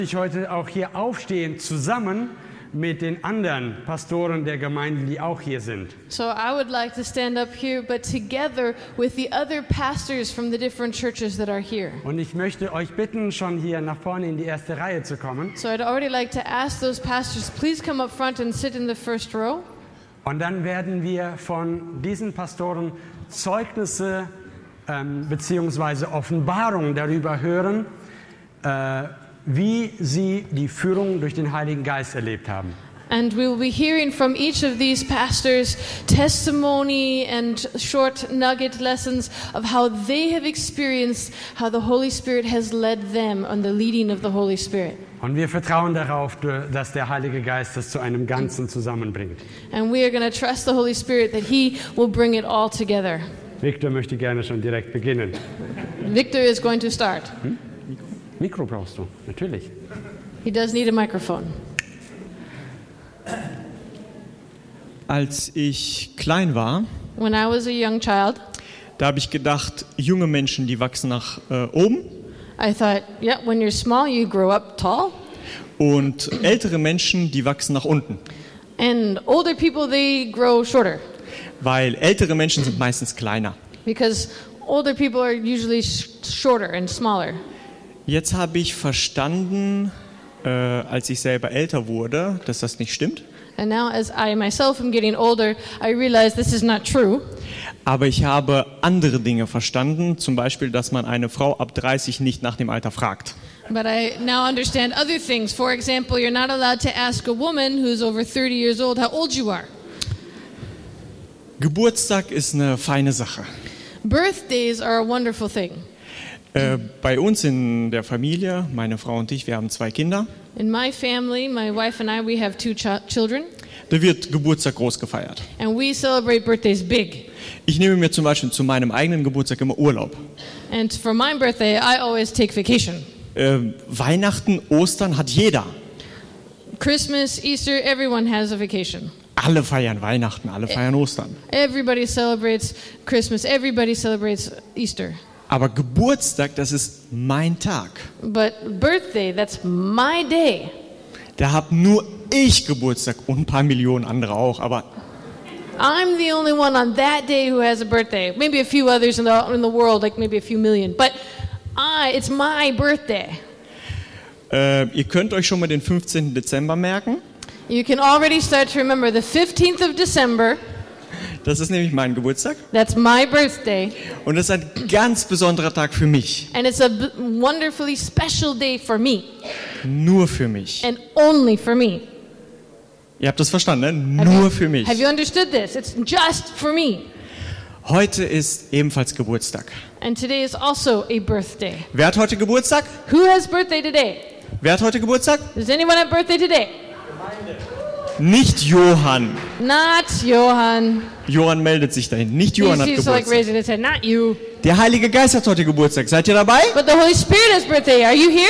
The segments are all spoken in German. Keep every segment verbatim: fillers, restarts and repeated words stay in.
Ich heute auch hier aufstehen, zusammen mit den anderen Pastoren der Gemeinde, die auch hier sind. So I would like to stand up here, but together with the other pastors from the different churches that are here. Und ich möchte euch bitten, schon hier nach vorne in die erste Reihe zu kommen. So I'd already like to ask those pastors, please come up front and sit in the first row. Und dann werden wir von diesen Pastoren Zeugnisse ähm, bzw. Offenbarungen darüber hören, äh, wie sie die Führung durch den Heiligen Geist erlebt haben. And we will be hearing from each of these pastors testimony and short nugget lessons of how they have experienced how the Holy Spirit has led them on the leading of the Holy Spirit. Und wir vertrauen darauf, dass der Heilige Geist das zu einem Ganzen zusammenbringt. And we are going to trust the Holy Spirit that He will bring it all together. Victor möchte gerne schon direkt beginnen. Victor is going to start. Hm? Mikro brauchst du, natürlich. He does need a microphone. Als ich klein war, When I was a young child, da habe ich gedacht, junge Menschen, die wachsen nach äh, oben. I thought, yeah, when you're small, you grow up tall. Und ältere Menschen, die wachsen nach unten. And older people, they grow shorter. Weil ältere Menschen sind meistens kleiner. Because older people are usually sh- shorter and smaller. Jetzt habe ich verstanden, äh, als ich selber älter wurde, dass das nicht stimmt. And now as I myself am getting older, I realize this is not true. Aber ich habe andere Dinge verstanden, zum Beispiel, dass man eine Frau ab dreißig nicht nach dem Alter fragt. But I now understand other things. For example, you're not allowed to ask a woman who's over thirty years old how old you are. Geburtstag ist eine feine Sache. Birthdays are a wonderful thing. Äh, bei uns in der Familie, meine Frau und ich, wir haben zwei Kinder. In my family, my wife and I, we have two ch- children. Da wird Geburtstag groß gefeiert. And we celebrate birthdays big. Ich nehme mir zum Beispiel zu meinem eigenen Geburtstag immer Urlaub. And for my birthday, I always take vacation. Äh, Weihnachten, Ostern hat jeder. Christmas, Easter, everyone has a vacation. Alle feiern Weihnachten, alle feiern Ostern. Everybody celebrates Christmas, everybody celebrates Easter. Aber Geburtstag, das ist mein Tag. But birthday, that's my day. Da hab nur ich Geburtstag und ein paar Millionen andere auch, aber I'm the only one on that day who has a birthday. Maybe a few others in the, in the world, like maybe a few million. But I, it's my birthday. äh, ihr könnt euch schon mal den fünfzehnten Dezember merken. You can already start to remember the fifteenth of December. Das ist nämlich mein Geburtstag. That's my birthday. Und das ist ein ganz besonderer Tag für mich. And it's a b- wonderfully special day for me. Nur für mich. And only for me. Ihr habt das verstanden, ne? Have Nur you, für mich. Have you understood this? It's just for me. Heute ist ebenfalls Geburtstag. And today is also a birthday. Wer hat heute Geburtstag? Who has birthday today? Wer hat heute Geburtstag? Does anyone have birthday today? Nicht Johann. Not Johan. Johann meldet sich dahin. Nicht Johann He's, hat he's like Geburtstag. raising his head. Not you. Der Heilige Geist hat heute Geburtstag. Seid ihr dabei? But the Holy Spirit has birthday. Are you here?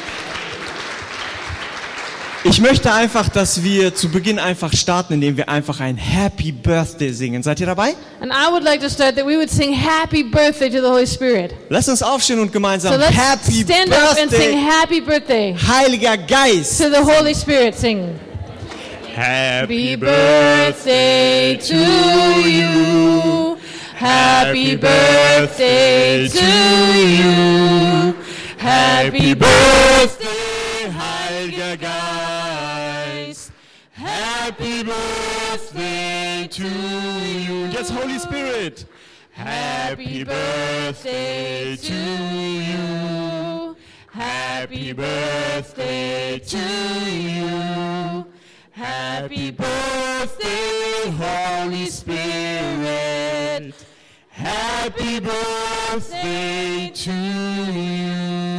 Ich möchte einfach, dass wir zu Beginn einfach starten, indem wir einfach ein Happy Birthday singen. Seid ihr dabei? And I would like to start that we would sing Happy Birthday to the Holy Spirit. Lasst uns aufstehen und gemeinsam So let's Happy stand up and sing Birthday, Happy Birthday Heiliger Geist. to the Holy Spirit. Sing. Happy birthday to you. Happy birthday to you. Happy birthday, Heiliger Geist. Happy birthday to you. Und jetzt Holy Spirit. Happy birthday to you. Happy birthday to you. Happy birthday, Holy Spirit. Happy birthday to you.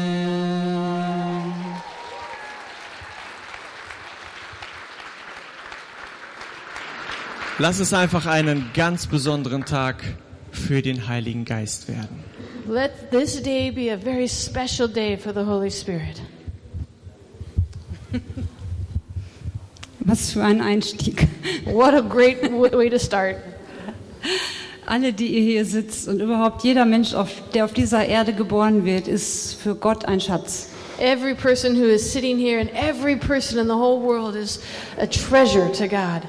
Lass es einfach einen ganz besonderen Tag für den Heiligen Geist werden. Let this day be a very special day for the Holy Spirit. Was für ein Einstieg. What a great w- way to start. Alle, die ihr hier sitzt und überhaupt jeder Mensch, auf, der auf dieser Erde geboren wird, ist für Gott ein Schatz. every person who is sitting here and every person in the whole world is a treasure to God.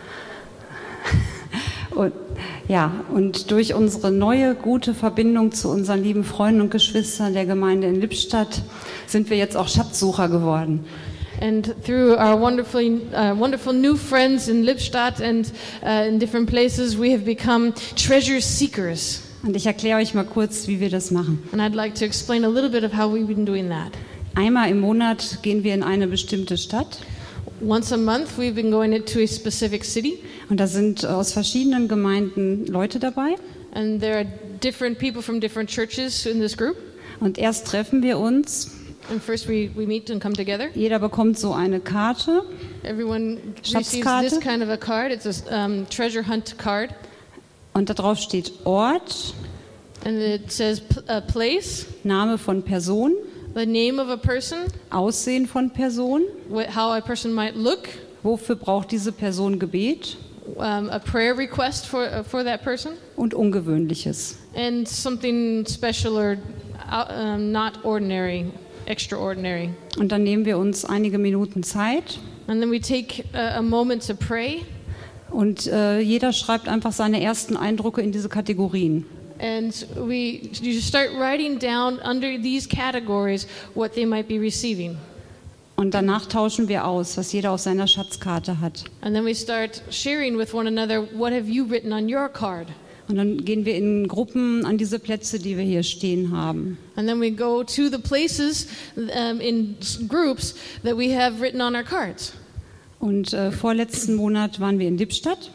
Und, ja, und durch unsere neue, gute Verbindung zu unseren lieben Freunden und Geschwistern der Gemeinde in Lippstadt sind wir jetzt auch Schatzsucher geworden. And through our wonderfully, uh, wonderful new friends in Lippstadt and uh, in different places, we have become treasure seekers. Und ich erkläre euch mal kurz, wie wir das machen. And I'd like to explain a little bit of how we've been doing that. Einmal im Monat gehen wir in eine bestimmte Stadt. Once a month, we've been going to a specific city. Und da sind aus verschiedenen Gemeinden Leute dabei. And there are different people from different churches in this group. Und erst treffen wir uns. And first we, we meet and come together. Jeder bekommt so eine Karte. Everyone receives Schatzkarte. this kind of a card. It's a um, treasure hunt card. Und da drauf steht Ort, And it says p- a place, Name von Person, the name of a person, Aussehen von Person, wh- how a person might look, wofür braucht diese Person Gebet um, a prayer request for, uh, for that person, und Ungewöhnliches. and something special or uh, um, not ordinary, extraordinary. Und dann nehmen wir uns einige Minuten Zeit And then we take a, a moment to pray. und äh, jeder schreibt einfach seine ersten Eindrücke in diese Kategorien. And we you start writing down under these categories what they might be receiving. Und danach tauschen wir aus, was jeder auf seiner Schatzkarte hat. And then we start sharing with one another, what have you written on your card? Und dann gehen wir in Gruppen an diese Plätze, die wir hier stehen haben. And then we go to the places um, in s- groups that we have written on our cards. Und äh, vorletzten Monat waren wir in Lippstadt.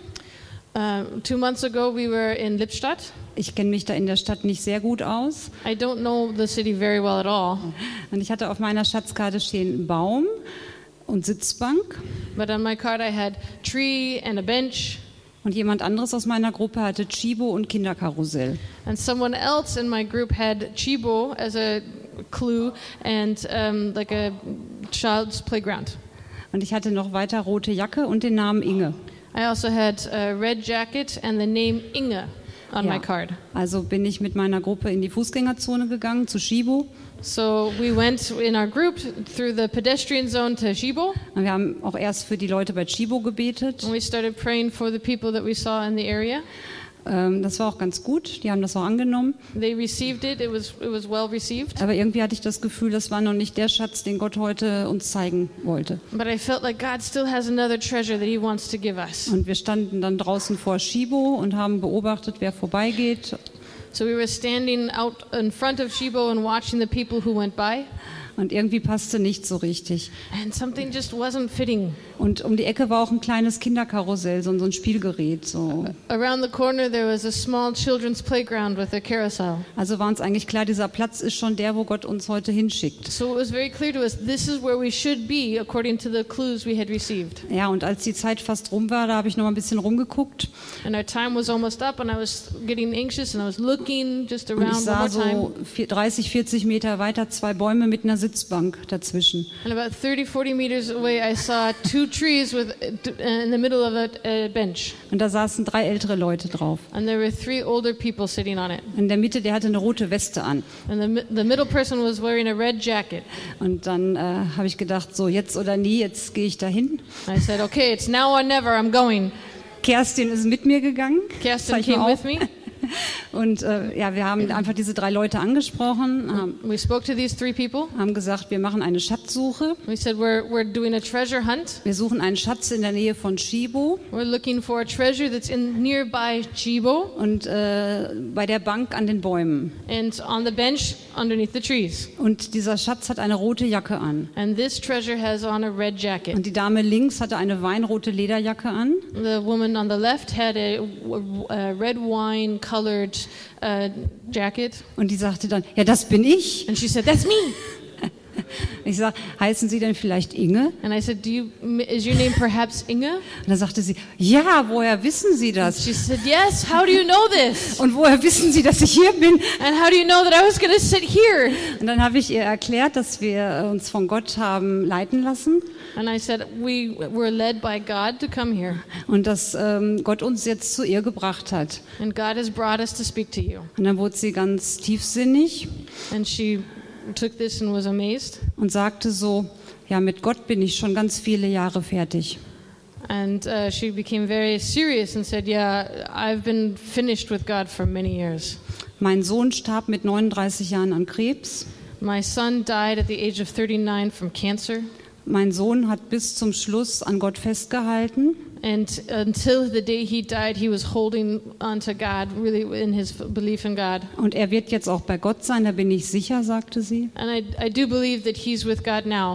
Uh, two months ago we were in Lippstadt. Ich kenne mich da in der Stadt nicht sehr gut aus. I don't know the city very well at all, Und ich hatte auf meiner Schatzkarte stehen Baum und Sitzbank. but on my card I had tree and a bench, Und jemand anderes aus meiner Gruppe hatte Chibo und Kinderkarussell. and someone else in my group had chibo as a clue and um, like a child's playground. Und ich hatte noch weiter rote Jacke und den Namen Inge. I also had a red jacket and the name Inge on Ja. my card. Also bin ich mit meiner Gruppe in die Fußgängerzone gegangen, zu Chibo. So we went in our group through the pedestrian zone to Chibo, Und wir haben auch erst für die Leute bei Chibo gebetet. and we started praying for the people that we saw in the area. Ähm, das war auch ganz gut, die haben das auch angenommen. They received it. It was it was well received. Aber irgendwie hatte ich das Gefühl, das war noch nicht der Schatz, den Gott heute uns zeigen wollte. But I felt like God still has another treasure that He wants to give us. Und wir standen dann draußen vor Chibo und haben beobachtet, wer vorbeigeht. So we were standing out in front of Chibo and watching the people who went by, Und irgendwie passte nicht so richtig. and something just wasn't fitting. Und um die Ecke war auch ein kleines Kinderkarussell, so so ein Spielgerät. So. Around the corner there was a small children's playground with a carousel. Also war uns eigentlich klar, dieser Platz ist schon der, wo Gott uns heute hinschickt. So it was very clear to us this is where we should be according to the clues we had received. Ja, und als die Zeit fast rum war, da habe ich noch mal ein bisschen rumgeguckt. And our time was almost up, and I was getting anxious, and I was looking just Und ich around one sah more time. so vier- dreißig, vierzig Meter weiter zwei Bäume mit einer Sitzbank dazwischen. And about thirty, forty meters away, I saw two trees with uh, in the middle of a, a bench, Und da saßen drei ältere Leute drauf. and there were three older people sitting on it. In der Mitte, der hatte eine rote Weste an. And the mi- the middle person was wearing a red jacket. Und dann äh, habe ich gedacht, so jetzt oder nie, jetzt gehe ich dahin. I said, "Okay, it's now or never. I'm going." Kerstin ist mit mir gegangen. Kerstin Zeig mal came auf. with me. Und äh, ja, wir haben einfach diese drei Leute angesprochen, haben, We spoke to these three people. haben gesagt, wir machen eine Schatzsuche. We said we're we're doing a treasure hunt. Wir suchen einen Schatz in der Nähe von Chibo We're looking for a treasure that's in nearby Chibo und äh, bei der Bank an den Bäumen. and on the bench underneath the trees. Und dieser Schatz hat eine rote Jacke an. And this treasure has on a red jacket. Und die Dame links hatte eine weinrote Lederjacke an. The woman on the left had a, a red wine colored uh, jacket. Und die sagte dann, ja, das bin ich. And she said, "That's me." Ich sag, heißen Sie denn vielleicht Inge? And I said, "Do you, is your name perhaps Inge?" Und dann sagte sie, ja, woher wissen Sie das? She said, "Yes, how do you know this? Und woher wissen Sie, dass ich hier bin? And how do you know that I was going to sit here?" Und dann habe ich ihr erklärt, dass wir uns von Gott haben leiten lassen And I said, "We were led by God to come here. und dass ähm, Gott uns jetzt zu ihr gebracht hat. And God has brought us to speak to you." Und dann wurde sie ganz tiefsinnig And she took this and was amazed. Und sagte so, ja, mit Gott bin ich schon ganz viele Jahre fertig. And uh, she became very serious and said, yeah, I've been finished with God for many years. Mein Sohn starb mit neununddreißig Jahren an Krebs. My son died at the age of thirty-nine from cancer. Mein Sohn hat bis zum Schluss an Gott festgehalten. And until the day he died, he was holding on to God, really in his belief in God. Und er wird jetzt auch bei Gott sein, da bin ich sicher, sagte sie. And I, I do believe that he's with God now.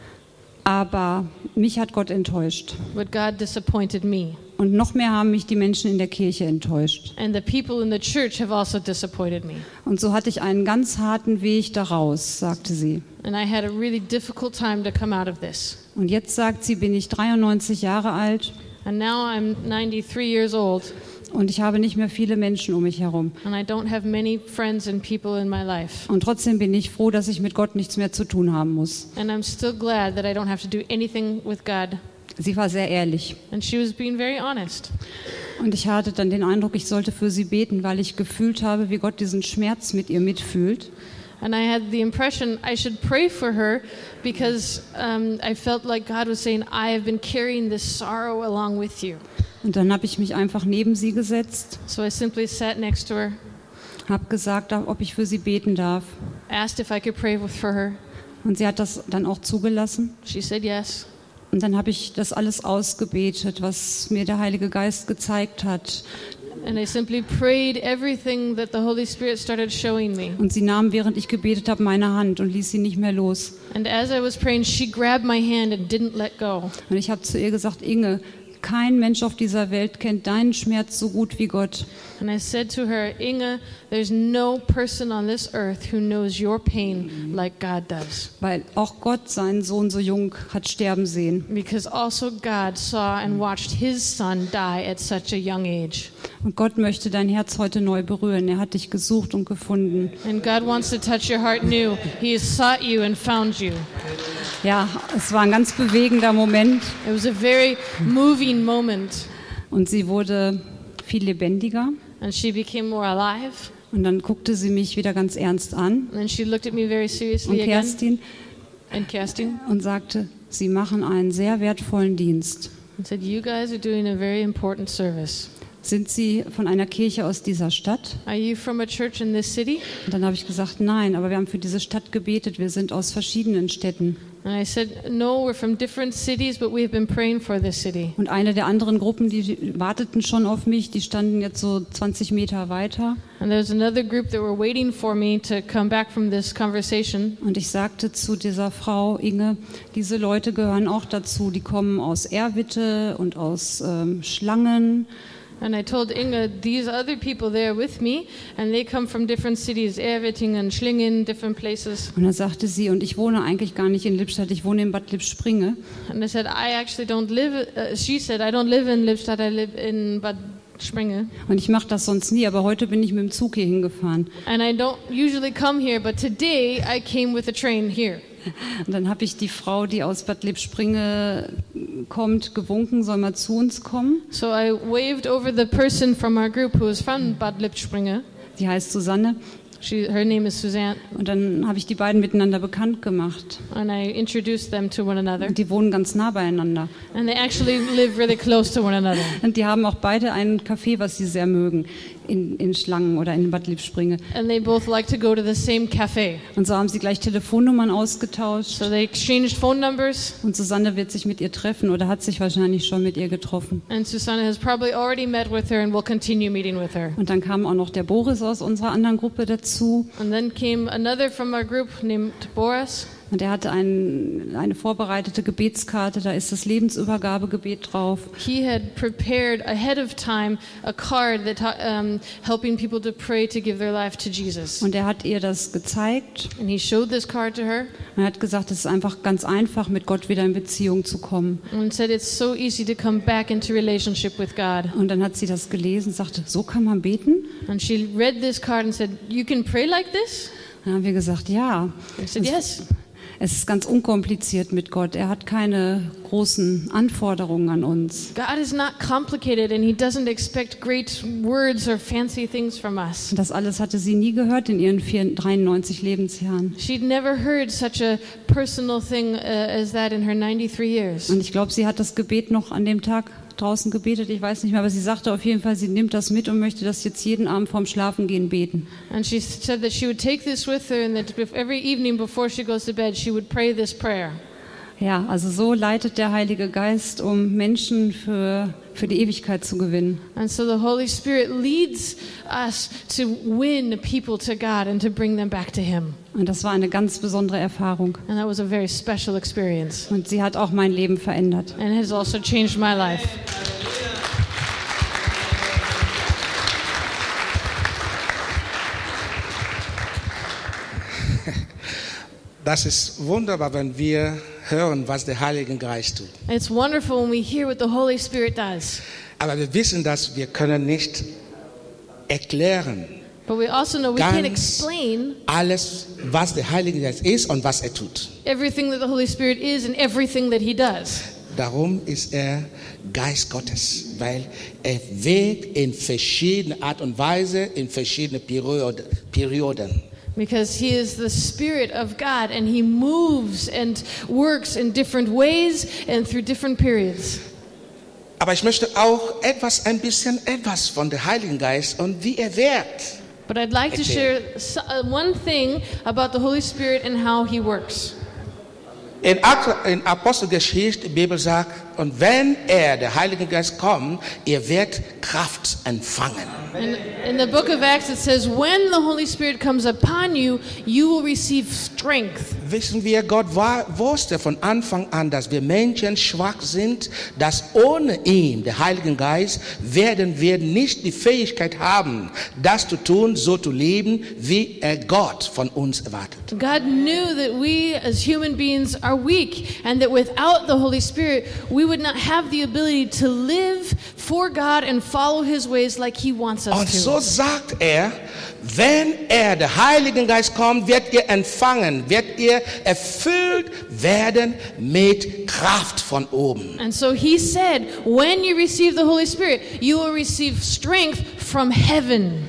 Aber mich hat Gott enttäuscht. But God disappointed me. Und noch mehr haben mich die Menschen in der Kirche enttäuscht. And the people in the church have also disappointed me. Und so hatte ich einen ganz harten Weg daraus, sagte sie. And I had a really difficult time to come out of this. Und jetzt sagt sie, bin ich dreiundneunzig Jahre alt. And now I'm ninety-three years old. Und ich habe nicht mehr viele Menschen um mich herum. And I don't have many friends and people in my life. Und trotzdem bin ich froh, dass ich mit Gott nichts mehr zu tun haben muss. And I'm still glad that I don't have to do anything with God. Sie war sehr ehrlich. And she was being very honest. Und ich hatte dann den Eindruck, ich sollte für sie beten, weil ich gefühlt habe, wie Gott diesen Schmerz mit ihr mitfühlt. And I had the impression I should pray for her because um, I felt like God was saying, I have been carrying this sorrow along with you. Und dann habe ich mich einfach neben sie gesetzt, So I simply sat next to her, habe gesagt, ob ich für sie beten darf. asked if I could pray with, for her. Und sie hat das dann auch zugelassen. She said yes. Und dann habe ich das alles ausgebetet, was mir der Heilige Geist gezeigt hat. And I simply prayed everything that the Holy Spirit started showing me. Und sie nahm, während ich gebetet habe, meine Hand und ließ sie nicht mehr los. And as I was praying, she grabbed my hand and didn't let go. Und ich habe zu ihr gesagt, Inge, kein Mensch auf dieser Welt kennt deinen Schmerz so gut wie Gott. And I said to her, Inge, there's no person on this earth who knows your pain like God does. Weil auch Gott seinen Sohn so jung hat sterben sehen. Because also God saw and watched his son die at such a young age. Und Gott möchte dein Herz heute neu berühren. Er hat dich gesucht und gefunden. And God wants to touch your heart new. He has sought you and found you. Ja, es war ein ganz bewegender Moment. It was a very moving moment. Und sie wurde viel lebendiger. And she became more alive. Und dann guckte sie mich wieder ganz ernst an. And then she looked at me very Und seriously again. Kerstin And Kerstin und sagte, sie machen einen sehr wertvollen Dienst. and said, you guys are doing a very important service. Sind Sie von einer Kirche aus dieser Stadt? Are you from a church in this city? Und dann habe ich gesagt, nein, aber wir haben für diese Stadt gebetet. Wir sind aus verschiedenen Städten. And I said, no, we're from different cities, but we've been praying for this city. Und eine der anderen Gruppen, die warteten schon auf mich, die standen jetzt so zwanzig Meter weiter. And there's another group that were waiting for me to come back from this conversation. Und ich sagte zu dieser Frau, Inge, diese Leute gehören auch dazu. Die kommen aus Erwitte und aus ähm, Schlangen. And I told Inge, these other people there with me, and they come from different cities, Erwittingen, Schlingen, different places. Und dann sagte sie, und ich wohne eigentlich gar nicht in Lippstadt, ich wohne in Bad Lippspringe. And I said, I actually don't live, uh, she said, I don't live in Lippstadt, I live in Bad Springe. Und ich mache das sonst nie, aber heute bin ich mit dem Zug hier hingefahren. And I don't usually come here, but today I came with a train here. Und dann habe ich die Frau, die aus Bad Lippspringe kommt, gewunken, soll mal zu uns kommen. So I waved over the person from our group who is from Bad Lippspringe. Die heißt Susanne. She, her name is Suzanne, Und dann habe ich die beiden miteinander bekannt gemacht. and I introduced them to one another. Und die wohnen ganz nah beieinander. And they actually live really close to one another. Und die haben auch beide ein Café, was sie sehr mögen, in, in Schlangen oder in Bad Lippspringe. And they both like to go to the same cafe. Und so haben sie gleich Telefonnummern ausgetauscht. So they exchanged phone numbers, Und Susanne wird sich mit ihr treffen oder hat sich wahrscheinlich schon mit ihr getroffen. and Susanna has probably already met with her and will continue meeting with her. Und dann kam auch noch der Boris aus unserer anderen Gruppe dazu. And then came another from our group named Boris. Und er hatte ein, eine vorbereitete Gebetskarte, da ist das Lebensübergabegebet drauf. He had prepared ahead of time a card that um, helping people to pray to give their life to Jesus. Und er hat ihr das gezeigt And he showed this card to her und er hat gesagt, es ist einfach ganz einfach, mit Gott wieder in Beziehung zu kommen. and said it's so easy to come back into relationship with God. Und dann hat sie das gelesen und sagte, so kann man beten? And she read this card and said, you can pray like this? Dann haben wir gesagt, ja. I said, yes. Es ist ganz unkompliziert mit Gott. Er hat keine großen Anforderungen an uns. God is not complicated and he doesn't expect great words or fancy things from us. Das alles hatte sie nie gehört in ihren dreiundneunzig Lebensjahren. She'd never heard such a personal thing uh, as that in her ninety-three years. Und ich glaube, sie hat das Gebet noch an dem Tag draußen gebetet, ich weiß nicht mehr, aber sie sagte auf jeden Fall, sie nimmt das mit und möchte das jetzt jeden Abend vorm Schlafengehen beten. And she said that she would take this with her and that every evening before she goes to bed, she would pray this prayer. Ja, also so leitet der Heilige Geist, um Menschen für, für die Ewigkeit zu gewinnen. And so the Holy Spirit leads us to win people to God and to bring them back to Him. Und das war eine ganz besondere Erfahrung. And that was a very special experience. Und sie hat auch mein Leben verändert. And it has also changed my life. Das ist wunderbar, wenn wir hören, was der Heilige Geist tut. It's wonderful when we hear what the Holy Spirit does. Aber wir wissen, dass wir können nicht erklären, But we also know we can't ganz explain alles, was der Heilige Geist ist und was er tut. everything that the Holy Spirit is and everything that He does. Darum ist er Geist Gottes, weil er wirkt in verschiedene Art und Weise, in verschiedene Periode- Perioden. Because He is the Spirit of God and He moves and works in different ways and through different periods. Aber ich möchte auch etwas, ein bisschen etwas von dem Heiligen Geist und wie er wirkt. But I'd like to share so- uh, one thing about the Holy Spirit and how He works. In, Akt- in Apostelgeschichte, die Bibel sagt, und wenn er, der Heilige Geist, kommt, ihr werdet Kraft empfangen. In, in the book of Acts it says, when the Holy Spirit comes upon you, you will receive strength. Wissen wir, Gott war, wusste von Anfang an, dass wir Menschen schwach sind, dass ohne ihn, der Heilige Geist, werden wir nicht die Fähigkeit haben, das zu tun, so zu leben, wie er Gott von uns erwartet. God knew that we as human beings are weak and that without the Holy Spirit we would not have the ability to live for God and follow His ways like He wants us Und to. so sagt er, wenn er, der Heilige Geist, kommt, wird ihr empfangen, wird ihr erfüllt werden mit Kraft von oben. And so He said, when you receive the Holy Spirit, you will receive strength from heaven.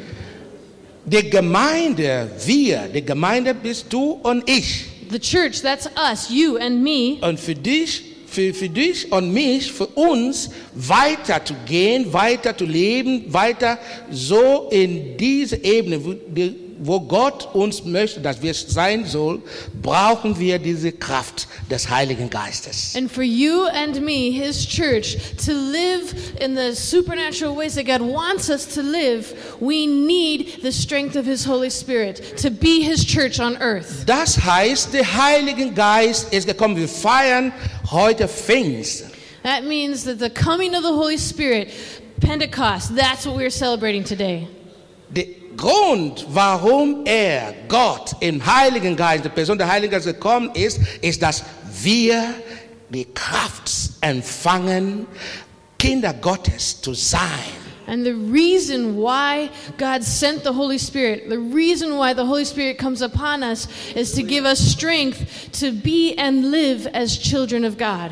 Die Gemeinde, wir, die Gemeinde bist du und ich. The church, that's us, you and me. Und für dich, für, für dich und mich, für uns, weiter zu gehen, weiter zu leben, weiter so in diese Ebene, wo, die, wo Gott uns möchte, dass wir sein sollen, brauchen wir diese Kraft des Heiligen Geistes. And for you and me, His church, to live in the supernatural ways that God wants us to live, we need the strength of His Holy Spirit to be His church on earth. Das heißt, der Heilige Geist ist gekommen. Wir feiern heute Pfingsten. That means that the coming of the Holy Spirit, Pentecost, that's what we're celebrating today. Der Grund, warum er, Gott, im Heiligen Geist, die Person der Heiligen Geist gekommen ist, ist, dass wir die Kraft empfangen, Kinder Gottes zu sein. And the reason why God sent the Holy Spirit, the reason why the Holy Spirit comes upon us is to give us strength to be and live as children of God.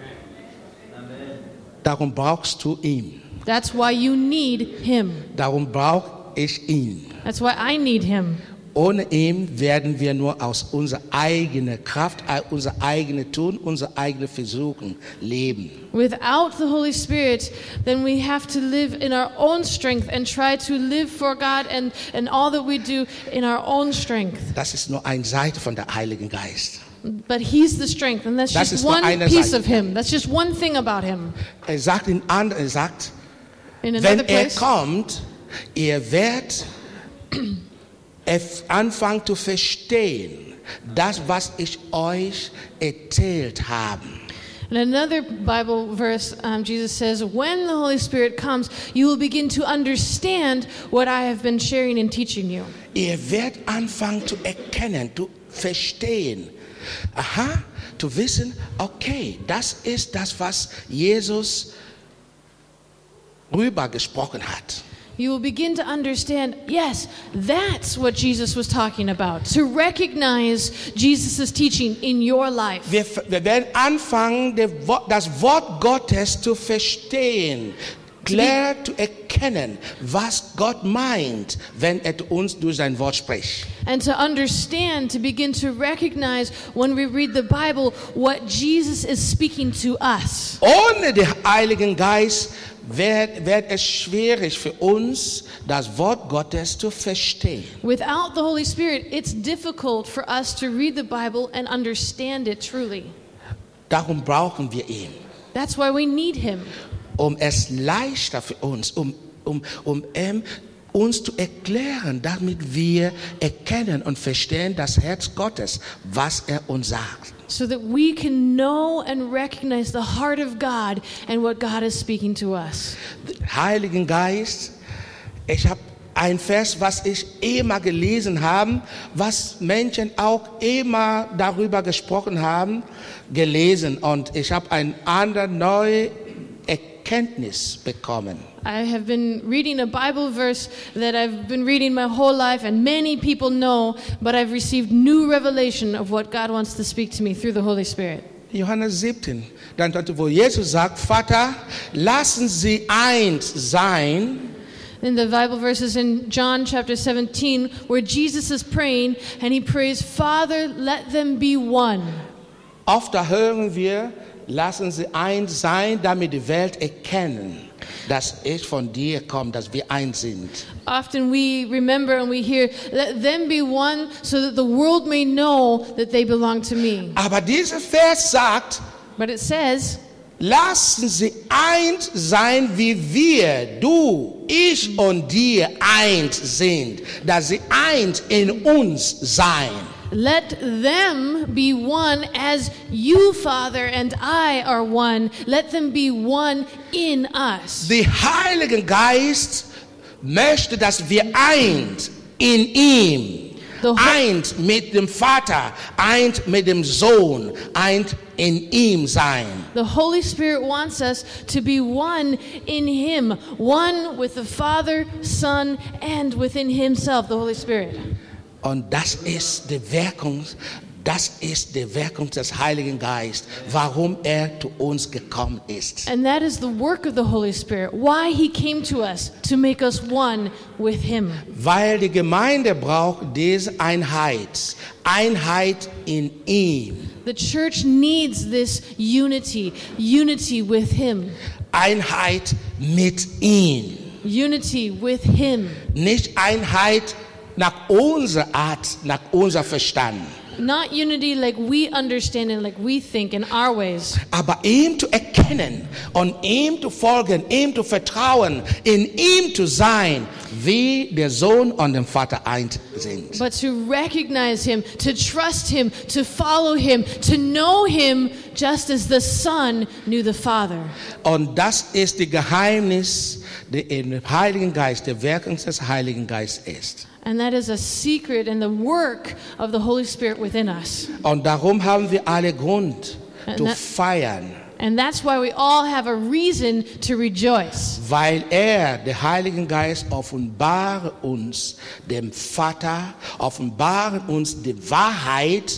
Darum brauchst du ihn. That's why you need Him. Darum brauche ich ihn. That's why I need Him. Ohne ihn werden wir nur aus unserer eigenen Kraft, unser eigenes Tun, unser eigenes Versuchen leben. Without the Holy Spirit, then we have to live in our own strength and try to live for God and, and all that we do in our own strength. Das ist nur eine Seite von der Heiligen Geist. But He's the strength, and that's Das just ist nur one eine piece Seite. of Him. That's just one thing about Him. Er sagt in anderen, er sagt, In wenn another er place, kommt, ihr werdet anfangen zu verstehen, das, was ich euch erzählt habe. in another Bible verse, um, Jesus says, when the Holy Spirit comes, you will begin to understand what I have been sharing and teaching you. Ihr werdet anfangen zu erkennen, zu verstehen. Aha, zu wissen, okay, das ist das, was Jesus rübergesprochen hat. you will begin to understand, yes, that's what Jesus was talking about. To recognize Jesus' teaching in your life. Wir, wir werden anfangen, das Wort Gottes zu verstehen. Klar zu erkennen, was Gott meint, wenn er uns durch sein Wort spricht. And to understand, to begin to recognize when we read the Bible what Jesus is speaking to us. Ohne den Heiligen Geist wird, wird es schwierig für uns, das Wort Gottes zu verstehen. Without the Holy Spirit, it's difficult for us to read the Bible and understand it truly. Darum brauchen wir ihn. That's why we need him. Um es leichter für uns, um, um, um ähm, uns zu erklären, damit wir erkennen und verstehen das Herz Gottes, was er uns sagt. So that we can know and recognize the heart of God and what God is speaking to us. Heiligen Geist, ich habe ein Vers, was ich immer gelesen habe, was Menschen auch immer darüber gesprochen haben, gelesen, und ich habe ein anderes neue Erkenntnis bekommen. I have been reading a Bible verse that I've been reading my whole life and many people know, but I've received new revelation of what God wants to speak to me through the Holy Spirit. Johannes siebzehn, dann wo Jesus sagt, Vater, lassen Sie eins sein. In the Bible verses in John chapter seventeen, where Jesus is praying and he prays, Father, let them be one. Oft da hören wir, lassen Sie eins sein, damit die Welt erkennen, dass ich von dir komme, dass wir eins sind. Often we remember and we hear, let them be one so that the world may know that they belong to me. Aber dieser Vers sagt, But it says, lassen Sie eins sein, wie wir, du, ich und dir eins sind, dass sie eins in uns sein. let them be one as you, Father, and I are one. Let them be one in us. Der Heilige Geist möchte, dass wir eins in ihm, eins mit dem Vater, eins mit dem Sohn, eins in ihm sein. The Holy Spirit wants us to be one in Him, one with the Father, Son, and within Himself, the Holy Spirit. Und das ist die Wirkung, das ist die Wirkung des Heiligen Geistes, warum er zu uns gekommen ist. And that is the work of the Holy Spirit, why He came to us, to make us one with Him. Weil die Gemeinde braucht diese Einheit, Einheit in ihm. The church needs this unity, unity with Him. Einheit mit ihm. Unity with Him. Nicht Einheit nach unserer Art, nach unserem Verstand. Not unity like we understand and like we think in our ways. Aber ihm zu erkennen und ihm zu folgen, ihm zu vertrauen, in ihm zu sein, wie der Sohn und der Vater eins sind. But to recognize Him, to trust Him, to follow Him, to know Him just as the Son knew the Father. Und das ist das Geheimnis, der im Heiligen Geist, der Wirkung des Heiligen Geistes ist. And that is a secret in the work of the Holy Spirit within us. Und darum haben wir alle Grund And zu that- feiern, And that's why we all have a reason to rejoice. weil er, der Heilige Geist, offenbare uns dem Vater, offenbare uns die Wahrheit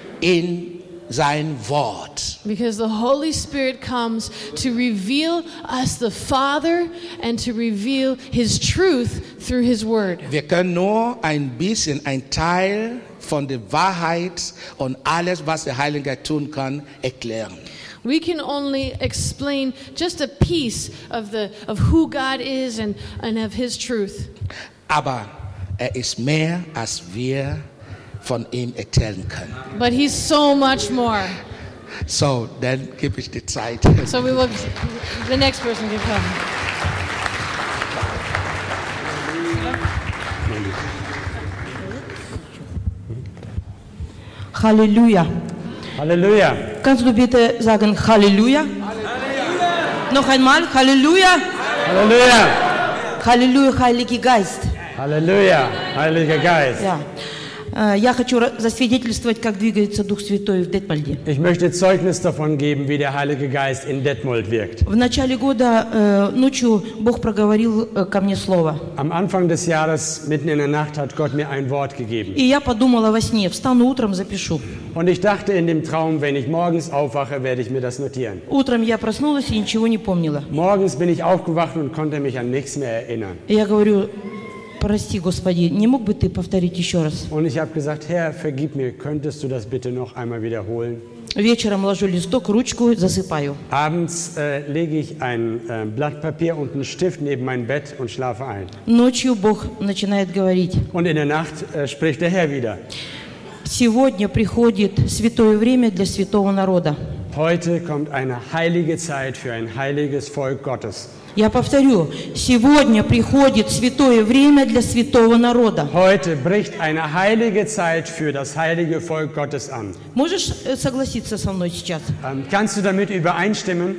in sein Wort. Because the Holy Spirit comes to reveal us the Father and to reveal His truth through His Word. Wir können nur ein bisschen, ein Teil von der Wahrheit und alles, was der Heilige Geist tun kann, erklären. We can only explain just a piece of the of who God is and, and of His truth. Aber er ist mehr, als wir von ihm erzählen können. But He's so much more. So, dann gebe ich die Zeit. So we will, the next person can come. Halleluja. Halleluja. Kannst du bitte sagen Halleluja? Halleluja. Noch einmal Halleluja. Halleluja. Halleluja, Heiliger Geist. Halleluja. Heiliger Geist. Ja. Э, Я хочу ра- засвидетельствовать, как двигается Дух Святой в Детмольде. Ich möchte Zeugnis davon geben, wie der Heilige Geist in Detmold wirkt. В начале года э, ночью Бог проговорил э, ко мне слово. Am Anfang des Jahres, mitten in der Nacht, hat Gott mir ein Wort gegeben. И я подумала во сне, встану утром, запишу. Und ich dachte in dem Traum, wenn ich morgens aufwache, werde ich mir das notieren. Утром я проснулась и ничего не помнила. Morgens bin ich aufgewacht und konnte mich an nichts mehr erinnern. И я говорю, прости, Господи, не мог бы ты повторить еще раз? Und ich habe gesagt, Herr, vergib mir, könntest du das bitte noch einmal wiederholen? Вечером ложу листок, ручку, засыпаю. Abends äh, lege ich ein äh, Blatt Papier und einen Stift neben mein Bett und schlafe ein. Ночью Бог начинает говорить. Und in der Nacht äh, spricht der Herr wieder. Сегодня приходит святое время для святого народа. Heute kommt eine heilige Zeit für ein heiliges Volk Gottes. Я повторю, сегодня приходит святое время для святого народа. Heute bricht eine heilige Zeit für das heilige Volk Gottes an. Можешь э, согласиться со мной сейчас? Ähm, kannst du damit übereinstimmen?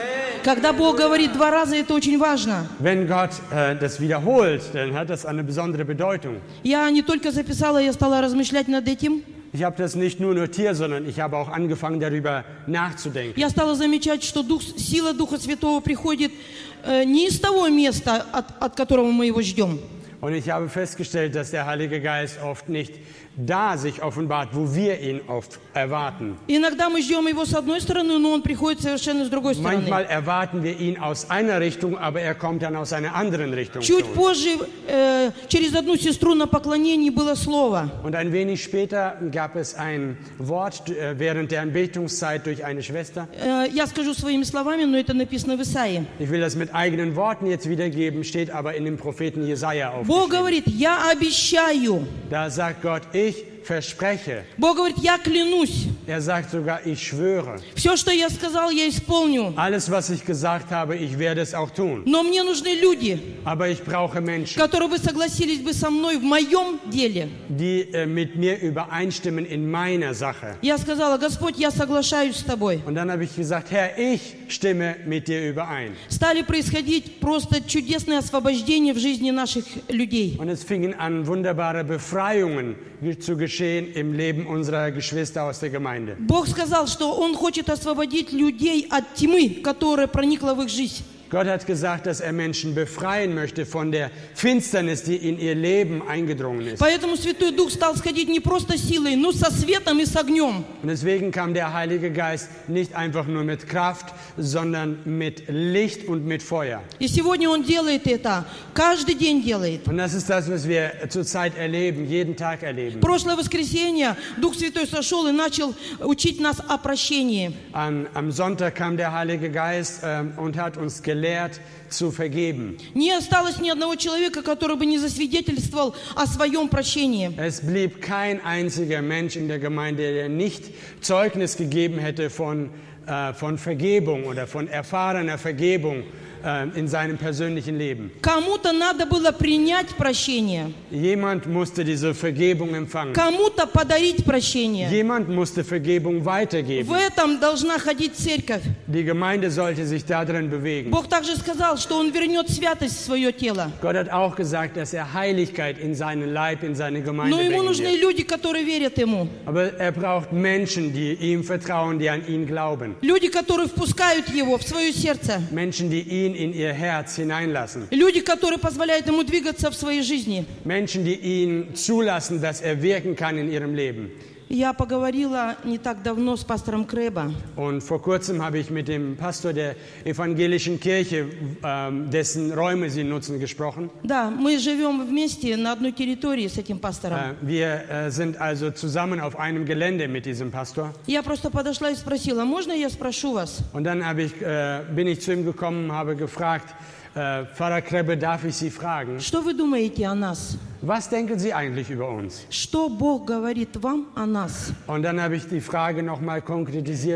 Когда Бог говорит два раза, это очень важно. Wenn Gott äh, das wiederholt, dann hat das eine besondere Bedeutung. Я не только записала, я стала размышлять над этим. Ich habe das nicht nur notiert, sondern ich habe auch angefangen, darüber nachzudenken. Я стала замечать, что дух, сила Духа Святого приходит э, не из того места, от, от которого мы его ждем. Und ich habe festgestellt, dass der Heilige Geist oft nicht da sich offenbart, wo wir ihn oft erwarten. Иногда мы ждем его с одной стороны, но он приходит совершенно с другой стороны. Manchmal erwarten wir ihn aus einer Richtung, aber er kommt dann aus einer anderen Richtung. Чуть zu uns. позже э, через одну сестру на поклонении было слово. Und ein wenig später gab es ein Wort äh, während der Anbetungszeit durch eine Schwester. Э, я скажу своими словами, но это написано в Исаии. Ich will das mit eigenen Worten jetzt wiedergeben, steht aber in dem Propheten Jesaja Бог aufgeschrieben. говорит, я обещаю. Da sagt Gott, ich verspreche. Бог говорит, я клянусь. Er sagt sogar, ich schwöre. Все, что я сказал, я исполню. Alles, was ich gesagt habe, ich werde es auch tun. Но мне нужны люди, Aber ich brauche Menschen, которые бы согласились бы со мной в моем деле. die äh, mit mir übereinstimmen in meiner Sache. Я сказала, Господь, я соглашаюсь с тобой. Und dann habe ich gesagt, Herr, ich stimme mit dir überein. Стали происходить просто чудесные освобождения в жизни наших людей. Und es fingen an, wunderbare Befreiungen zu geschehen im Leben unserer Geschwister aus der Gemeinde. Бог сказал, что Он хочет освободить людей от тьмы, которая проникла в их жизнь. Gott hat gesagt, dass er Menschen befreien möchte von der Finsternis, die in ihr Leben eingedrungen ist. Поэтому Святой Дух стал сходить не просто силой, но со светом и с огнем. Und deswegen kam der Heilige Geist nicht einfach nur mit Kraft, sondern mit Licht und mit Feuer. И сегодня Он делает это, каждый день делает. Und das ist das, was wir zurzeit erleben, jeden Tag erleben. Прошлое воскресенье Дух Святой сошел и начал учить нас о прощении. An, am Sonntag kam der Heilige Geist ähm, und hat uns gelehrt, zu vergeben. Не осталось ни одного человека, который бы не засвидетельствовал о своем прощении. Es blieb kein einziger Mensch in der Gemeinde, der nicht Zeugnis gegeben hätte von, äh, von Vergebung oder von erfahrener Vergebung äh, in seinem persönlichen Leben. Кому-то надо было принять прощение, Jemand musste diese Vergebung empfangen. кому-то подарить прощение. Jemand musste Vergebung weitergeben. В этом должна ходить церковь. Die Gemeinde sollte sich darin bewegen. Бог также сказал, что Он вернет святость в свое тело. Gott hat auch gesagt, dass er Heiligkeit in seinen Leib, in seine Gemeinde Но Ему bringen нужны wird. люди, которые верят Ему. Aber er braucht Menschen, die ihm vertrauen, die an ihn glauben. Люди, которые впускают Его в свое сердце. Menschen, die ihn in ihr Herz hineinlassen. Люди, которые позволяют Ему двигаться в своей жизни. Menschen, die ihn zulassen, dass er wirken kann in ihrem Leben. Я поговорила не так давно с пастором Крэба. Und vor kurzem habe ich mit dem Pastor der evangelischen Kirche, ähm, dessen Räume sie nutzen, gesprochen. Да, мы живем вместе на одной территории с этим пастором. Äh, wir äh, sind also zusammen auf einem Gelände mit diesem Pastor. Я просто подошла и спросила, можно я спрошу вас? Und dann habe ich, äh, bin ich zu ihm gekommen, habe gefragt, äh, Pfarrer Krebbe, darf ich Sie fragen, Что вы думаете о нас? was denken Sie eigentlich über uns? Что Бог говорит вам о нас? Und dann habe ich die Frage nochmal konkretisiert,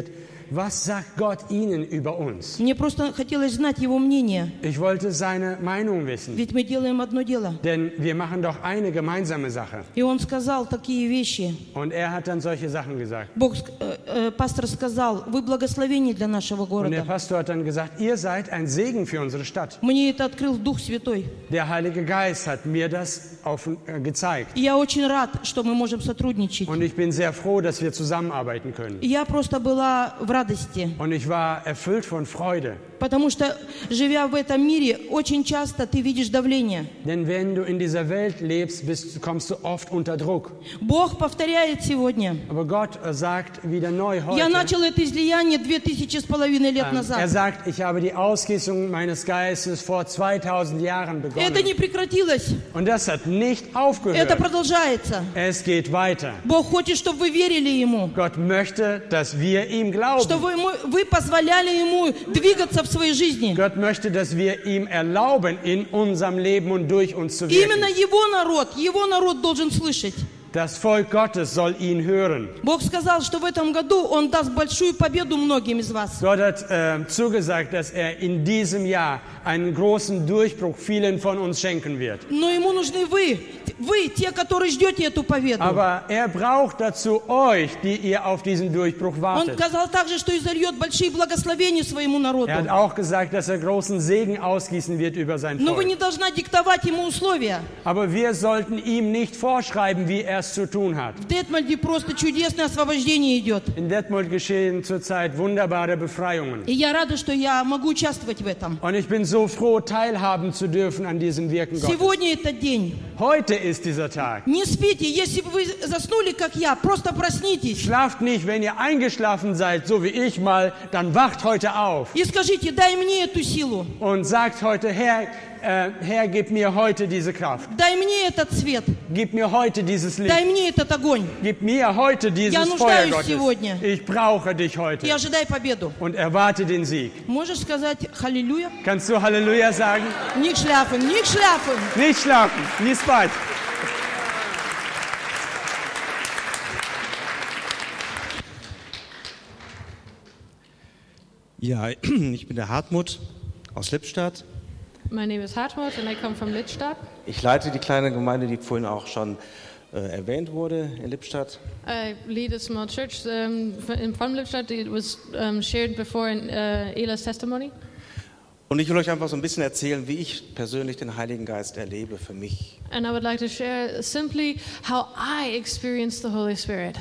was sagt Gott Ihnen über uns? Мне просто хотелось знать его мнение, Ich wollte seine Meinung wissen, ведь мы делаем одно дело. denn wir machen doch eine gemeinsame Sache. И он сказал такие вещи. Und er hat dann solche Sachen gesagt. Бог, э, э, пастор сказал, вы благословение для нашего Und der города. Pastor hat dann gesagt, ihr seid ein Segen für unsere Stadt. Мне это открыл Дух Святой. Der Heilige Geist hat mir das auf, äh, gezeigt. И я очень рад, что мы можем сотрудничать. Und ich bin sehr froh, dass wir zusammenarbeiten können. И я просто была в радости. Und ich war erfüllt von Freude. Потому что, живя в этом мире, очень часто ты видишь давление. Denn wenn du in dieser Welt lebst, bist, kommst du oft unter Druck. Бог повторяет сегодня. Aber Gott äh, sagt wieder neu heute. Я начал это излияние две тысячи с половиной лет ähm, er назад. sagt, ich habe die Ausgießung meines Geistes vor zweitausend Jahren begonnen. Это не прекратилось. Und das hat nicht Это aufgehört. продолжается. Es geht weiter. Бог хочет, чтобы вы верили Ему. Gott möchte, dass wir ihm glauben. Чтобы вы, ему- вы позволяли Ему двигаться в своей жизни. Gott möchte, dass wir ihm erlauben, in unserem Leben und durch uns zu wirken. Именно Его народ, Его народ должен слышать. Das Volk Gottes soll ihn hören. Бог сказал, что в этом году Он даст большую победу многим из вас. Gott hat äh, zugesagt, dass er in diesem Jahr einen großen Durchbruch vielen von uns schenken wird. Но Ему нужны вы, вы, те, которые ждете эту победу. Aber er braucht dazu euch, die ihr auf diesen Durchbruch Он wartet. сказал также, что изольет большие благословения своему народу. Er hat auch gesagt, dass er großen Segen ausgießen wird über sein Но вы не Volk. должна диктовать Ему условия. Aber wir sollten ihm nicht vorschreiben, wie er es zu tun hat. В Детмальде просто чудесное освобождение идет. In Detmold geschehen zurzeit wunderbare Befreiungen. И я рада, что я могу участвовать в этом. Und ich bin so froh, teilhaben zu dürfen an diesem Wirken Gottes. Сегодня этот день. Heute ist dieser Tag. Не спите, если вы заснули, как я, просто проснитесь. Schlaft nicht, wenn ihr eingeschlafen seid, so wie ich mal, dann wacht heute auf И скажите, дай мне эту силу, und sagt heute, Herr, äh, Herr, gib mir heute diese Kraft. дай мне этот свет, Gib mir heute dieses Licht. дай мне этот огонь. Gib mir heute dieses Я Feuer нуждаюсь Gottes. сегодня. Ich brauche dich heute И ожидай победу. und erwarte den Sieg. Можешь сказать «Халилюя»? Kannst du Halleluja sagen? Ник шляфом, ник шляфом. Nicht schlafen, nie spать. Ja, ich bin der Hartmut aus Lippstadt. My name is Hartmut and I come from Lippstadt. Ich leite die kleine Gemeinde, die vorhin auch schon äh, erwähnt wurde in Lippstadt. I lead a small church um, f- from Lippstadt. It was um, shared before in uh, Ela's testimony. Und ich will euch einfach so ein bisschen erzählen, wie ich persönlich den Heiligen Geist erlebe für mich. And I would like to share simply how I experience the Holy Spirit.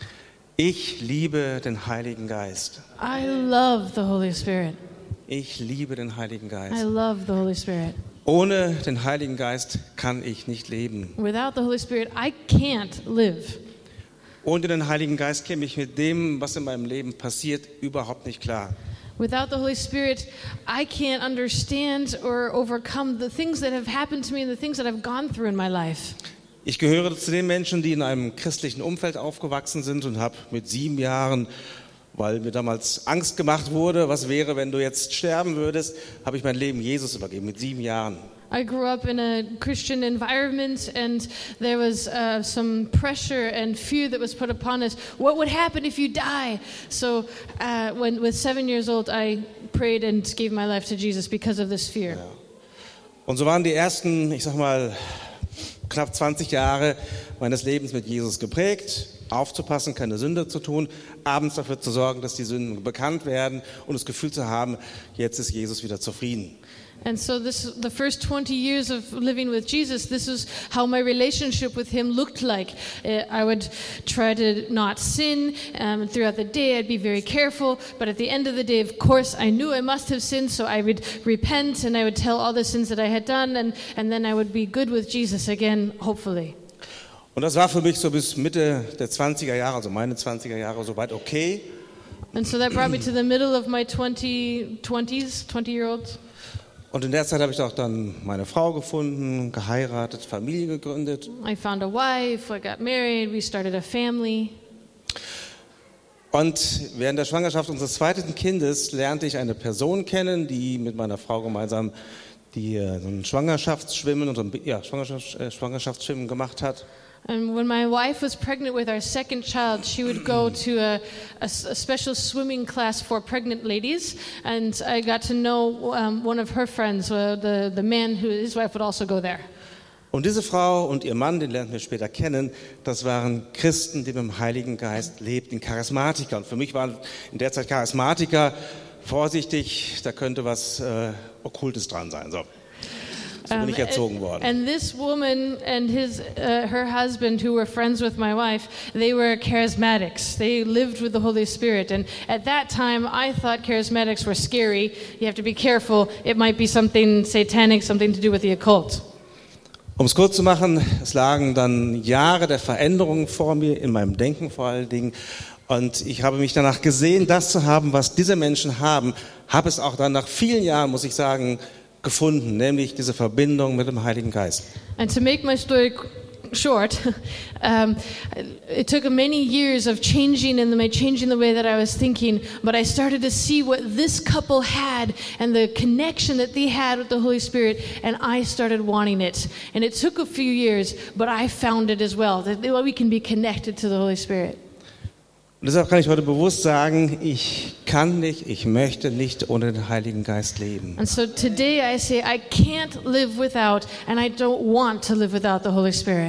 Ich liebe den Heiligen Geist. I love the Holy Spirit. Ich liebe den Heiligen I Geist. love the Holy Spirit. Ohne den Heiligen Geist kann ich nicht leben. Without the Holy Spirit, I can't live. Ohne den Heiligen Geist käme ich mit dem, was in meinem Leben passiert, überhaupt nicht klar. Without the Holy Spirit, I can't understand or overcome the things that have happened to me and the things that I've gone through in my life. Ich gehöre zu den Menschen, die in einem christlichen Umfeld aufgewachsen sind und habe mit sieben Jahren, weil mir damals Angst gemacht wurde, was wäre, wenn du jetzt sterben würdest, habe ich mein Leben Jesus übergeben, mit sieben Jahren. I grew up in a Christian environment, and there was uh, some pressure and fear that was put upon us. What would happen if you die? So, uh, when with seven years old, I prayed and gave my life to Jesus because of this fear. Und so waren die ersten, ich sag mal, knapp zwanzig Jahre meines Lebens mit Jesus geprägt, aufzupassen, keine Sünde zu tun, abends dafür zu sorgen, dass die Sünden bekannt werden und das Gefühl zu haben, jetzt ist Jesus wieder zufrieden. And so this, the first twenty years of living with Jesus, this is how my relationship with him looked like. Uh, I would try to not sin. Um, throughout the day, I'd be very careful. But at the end of the day, of course, I knew I must have sinned, so I would repent and I would tell all the sins that I had done, and, and then I would be good with Jesus again, hopefully. Und das war für mich so bis Mitte der zwanziger Jahre, also meine zwanziger Jahre, soweit okay. And so that brought me to the middle of my twenty, twenties, twenty-year-olds. Und in der Zeit habe ich auch dann meine Frau gefunden, geheiratet, Familie gegründet. I found a wife, I got married, we started a family. Und während der Schwangerschaft unseres zweiten Kindes lernte ich eine Person kennen, die mit meiner Frau gemeinsam die, äh, so ein Schwangerschaftsschwimmen und so ein, ja, Schwangerschafts, äh, Schwangerschaftsschwimmen gemacht hat. And when my wife was pregnant with our second child, she would go to a, a, a special swimming class for pregnant ladies. And I got to know um, one of her friends, uh, the, the man who, his wife would also go there. Und diese Frau und ihr Mann, den lernten wir später kennen, das waren Christen, die mit dem Heiligen Geist lebten, Charismatiker. Und für mich waren in der Zeit Charismatiker, vorsichtig, da könnte was äh, Okkultes dran sein. So. So bin ich erzogen worden. And, and this woman and his, uh, her husband, who were friends with my wife, they were charismatics. They lived with the Holy Spirit. And at that time, I thought charismatics were scary. You have to be careful. It might be something satanic, something to do with the occult. Um es kurz zu machen, es lagen dann Jahre der Veränderung vor mir, in meinem Denken vor allen Dingen. Und ich habe mich danach gesehen, das zu haben, was diese Menschen haben, habe es auch dann nach vielen Jahren, muss ich sagen, gefunden, nämlich diese Verbindung mit dem Heiligen Geist. And to make my story short, um, it took many years of changing and my changing the way that I was thinking, but I started to see what this couple had and the connection that they had with the Holy Spirit, and I started wanting it. And it took a few years, but I found it as well, that we can be connected to the Holy Spirit. Und deshalb kann ich heute bewusst sagen, ich kann nicht, ich möchte nicht ohne den Heiligen Geist leben. And so today I say I can't live without, and I don't want to live without the Holy Spirit.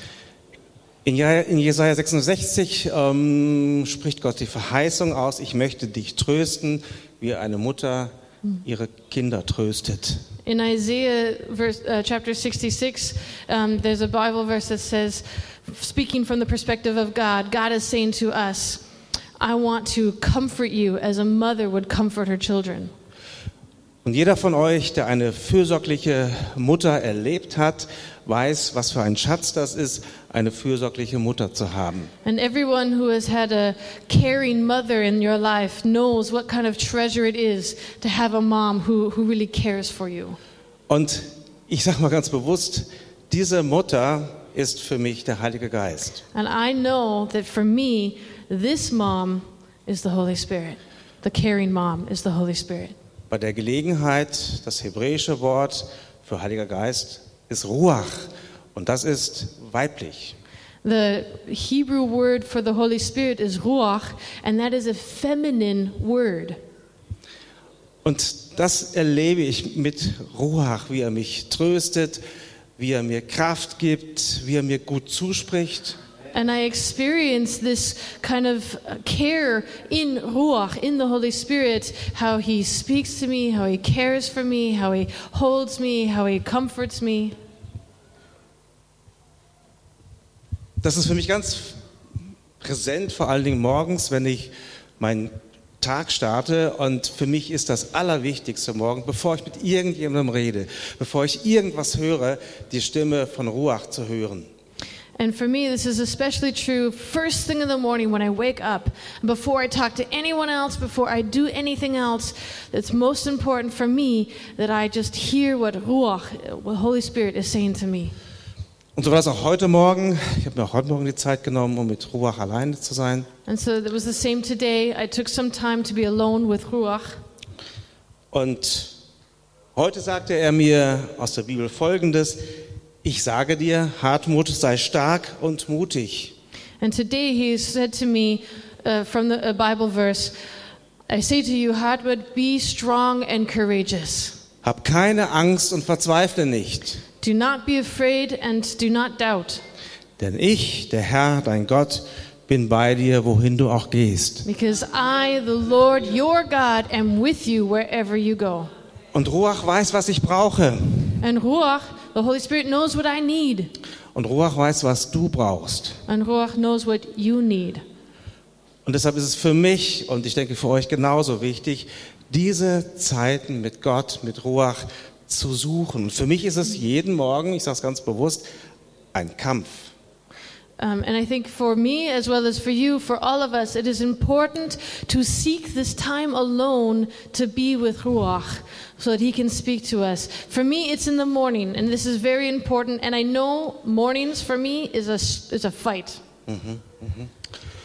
In Jesaja sechsundsechzig ähm, spricht Gott die Verheißung aus, ich möchte dich trösten, wie eine Mutter ihre Kinder tröstet. In Isaiah verse, uh, chapter sixty-six, um, there's a Bible verse that says, speaking from the perspective of God, God is saying to us, I want to comfort you as a mother would comfort her children. Und jeder von euch, der eine fürsorgliche Mutter erlebt hat, weiß, was für ein Schatz das ist, eine fürsorgliche Mutter zu haben. And everyone who has had a caring mother in your life knows what kind of treasure it is to have a mom who, who really cares for you. Und ich sage mal ganz bewusst, diese Mutter ist für mich der Heilige Geist. And I know that for me, this mom is the Holy Spirit. The caring mom is the Holy Spirit. Bei der Gelegenheit, das hebräische Wort für Heiliger Geist ist Ruach und das ist weiblich. The Hebrew word for the Holy Spirit is Ruach, and that is a feminine word. Und das erlebe ich mit Ruach, wie er mich tröstet, wie er mir Kraft gibt, wie er mir gut zuspricht. And I experience this kind of care in Ruach, in the Holy Spirit, how He speaks to me, how He cares for me, how He holds me, how He comforts me. Das ist für mich ganz präsent, vor allen Dingen morgens, wenn ich meinen Tag starte. Und für mich ist das Allerwichtigste morgen, bevor ich mit irgendjemandem rede, bevor ich irgendwas höre, die Stimme von Ruach zu hören. And for me, this is especially true first thing in the morning when I wake up. Before I talk to anyone else, before I do anything else, it's most important for me that I just hear what Ruach, what Holy Spirit is saying to me. Und so war es auch heute Morgen. Ich habe mir auch heute Morgen die Zeit genommen, um mit Ruach alleine zu sein. And so it was the same today. I took some time to be alone with Ruach. Und heute sagte er mir aus der Bibel Folgendes: Ich sage dir, Hartmut, sei stark und mutig. And today he said to me uh, from the a Bible verse, I say to you, Hartmut, be strong and courageous. Hab keine Angst und verzweifle nicht. Do not be afraid and do not doubt. Denn ich, der Herr, dein Gott, bin bei dir, wohin du auch gehst. Because I, the Lord, your God, am with you wherever you go. Und Ruach weiß, was ich brauche. And Ruach, the Holy Spirit knows what I need. Und Ruach weiß, was du brauchst. And Ruach knows what you need. Und deshalb ist es für mich und ich denke für euch genauso wichtig, diese Zeiten mit Gott, mit Ruach zu suchen. Für mich ist es jeden Morgen, ich sage es ganz bewusst, ein Kampf. Um, and I think for me, as well as for you, for all of us, it is important to seek this time alone to be with Ruach, so that He can speak to us. For me, it's in the morning, and this is very important. And I know mornings for me is a is a fight. Mhm, mhm.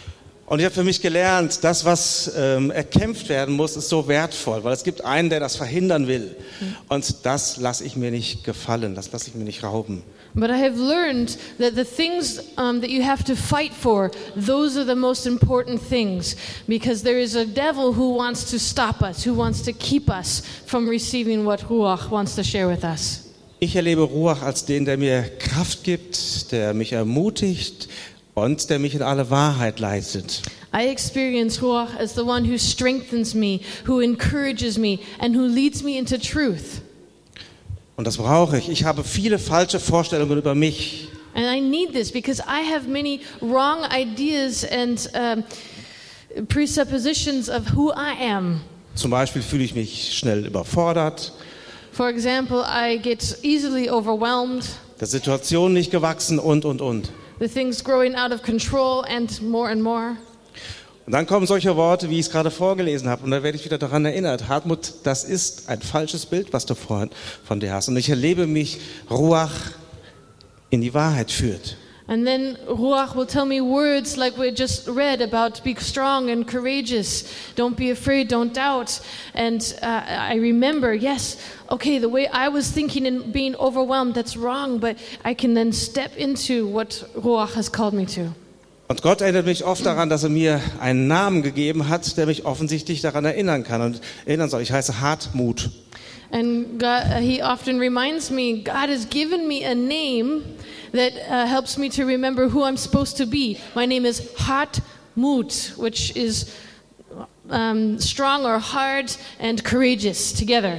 Und ich habe für mich gelernt, das, was ähm, erkämpft werden muss, ist so wertvoll, weil es gibt einen, der das verhindern will. Und das lasse ich mir nicht gefallen, das lasse ich mir nicht rauben. But I have learned that the things um, that you have to fight for, those are the most important things, because there is a devil who wants to stop us, who wants to keep us from receiving what Ruach wants to share with us. Ich erlebe Ruach als den, der mir Kraft gibt, der mich ermutigt und der mich in alle Wahrheit leitet. I experience Ruach as the one who strengthens me, who encourages me, and who leads me into truth. Und das brauche ich. Ich habe viele falsche Vorstellungen über mich. And I need this because I have many wrong ideas and um, presuppositions of who I am. Zum Beispiel fühle ich mich schnell überfordert, For example, I get easily overwhelmed, der Situation nicht gewachsen und, und, und. the things growing out of control, and more and more. Und dann kommen solche Worte, wie ich es gerade vorgelesen habe. Und da werde ich wieder daran erinnert. Hartmut, das ist ein falsches Bild, was du vorhin von dir hast. Und ich erlebe mich, Ruach in die Wahrheit führt. And then Ruach will tell me words like we just read about be strong and courageous. Don't be afraid, don't doubt. And uh, I remember, yes, okay, the way I was thinking and being overwhelmed, that's wrong. But I can then step into what Ruach has called me to. Und Gott erinnert mich oft daran, dass er mir einen Namen gegeben hat, der mich offensichtlich daran erinnern kann und erinnern soll. Ich heiße Hartmut. And God, uh, he often reminds me, God has given me a name that uh, helps me to remember who I'm supposed to be. My name is Hartmut, which is um, strong or hard and courageous together.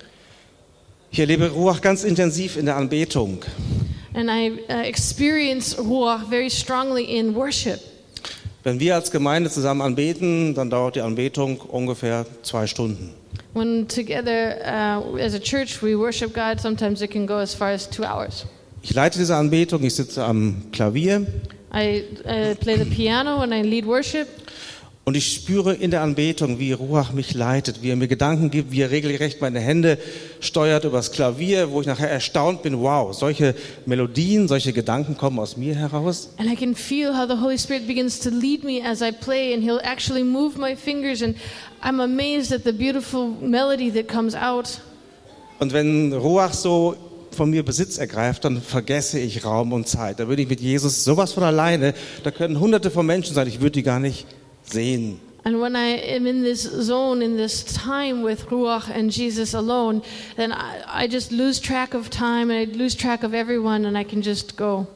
Ich erlebe Ruach ganz intensiv in der Anbetung. And I uh, experience Ruach very strongly in worship. Wenn wir als Gemeinde zusammen anbeten, dann dauert die Anbetung ungefähr zwei Stunden. When together uh, as a church we worship God, sometimes it can go as far as two hours. Ich leite diese Anbetung, ich sitze am Klavier I uh, play the piano and I lead worship. und ich spüre in der Anbetung, wie Ruach mich leitet, wie er mir Gedanken gibt, wie er regelrecht meine Hände steuert übers Klavier, wo ich nachher erstaunt bin, wow, solche Melodien, solche Gedanken kommen aus mir heraus. And I can feel how the Holy Spirit begins to lead me as I play, and He'll actually move my fingers, and I'm amazed at the beautiful melody that comes out. Und wenn Ruach so von mir Besitz ergreift, dann vergesse ich Raum und Zeit. Da bin ich mit Jesus sowas von alleine, da können hunderte von Menschen sein, ich würde die gar nicht sehen. And when I am in this zone, in this time with Ruach and Jesus alone, then I, I just lose track of time, and I lose track of everyone, and I can just go.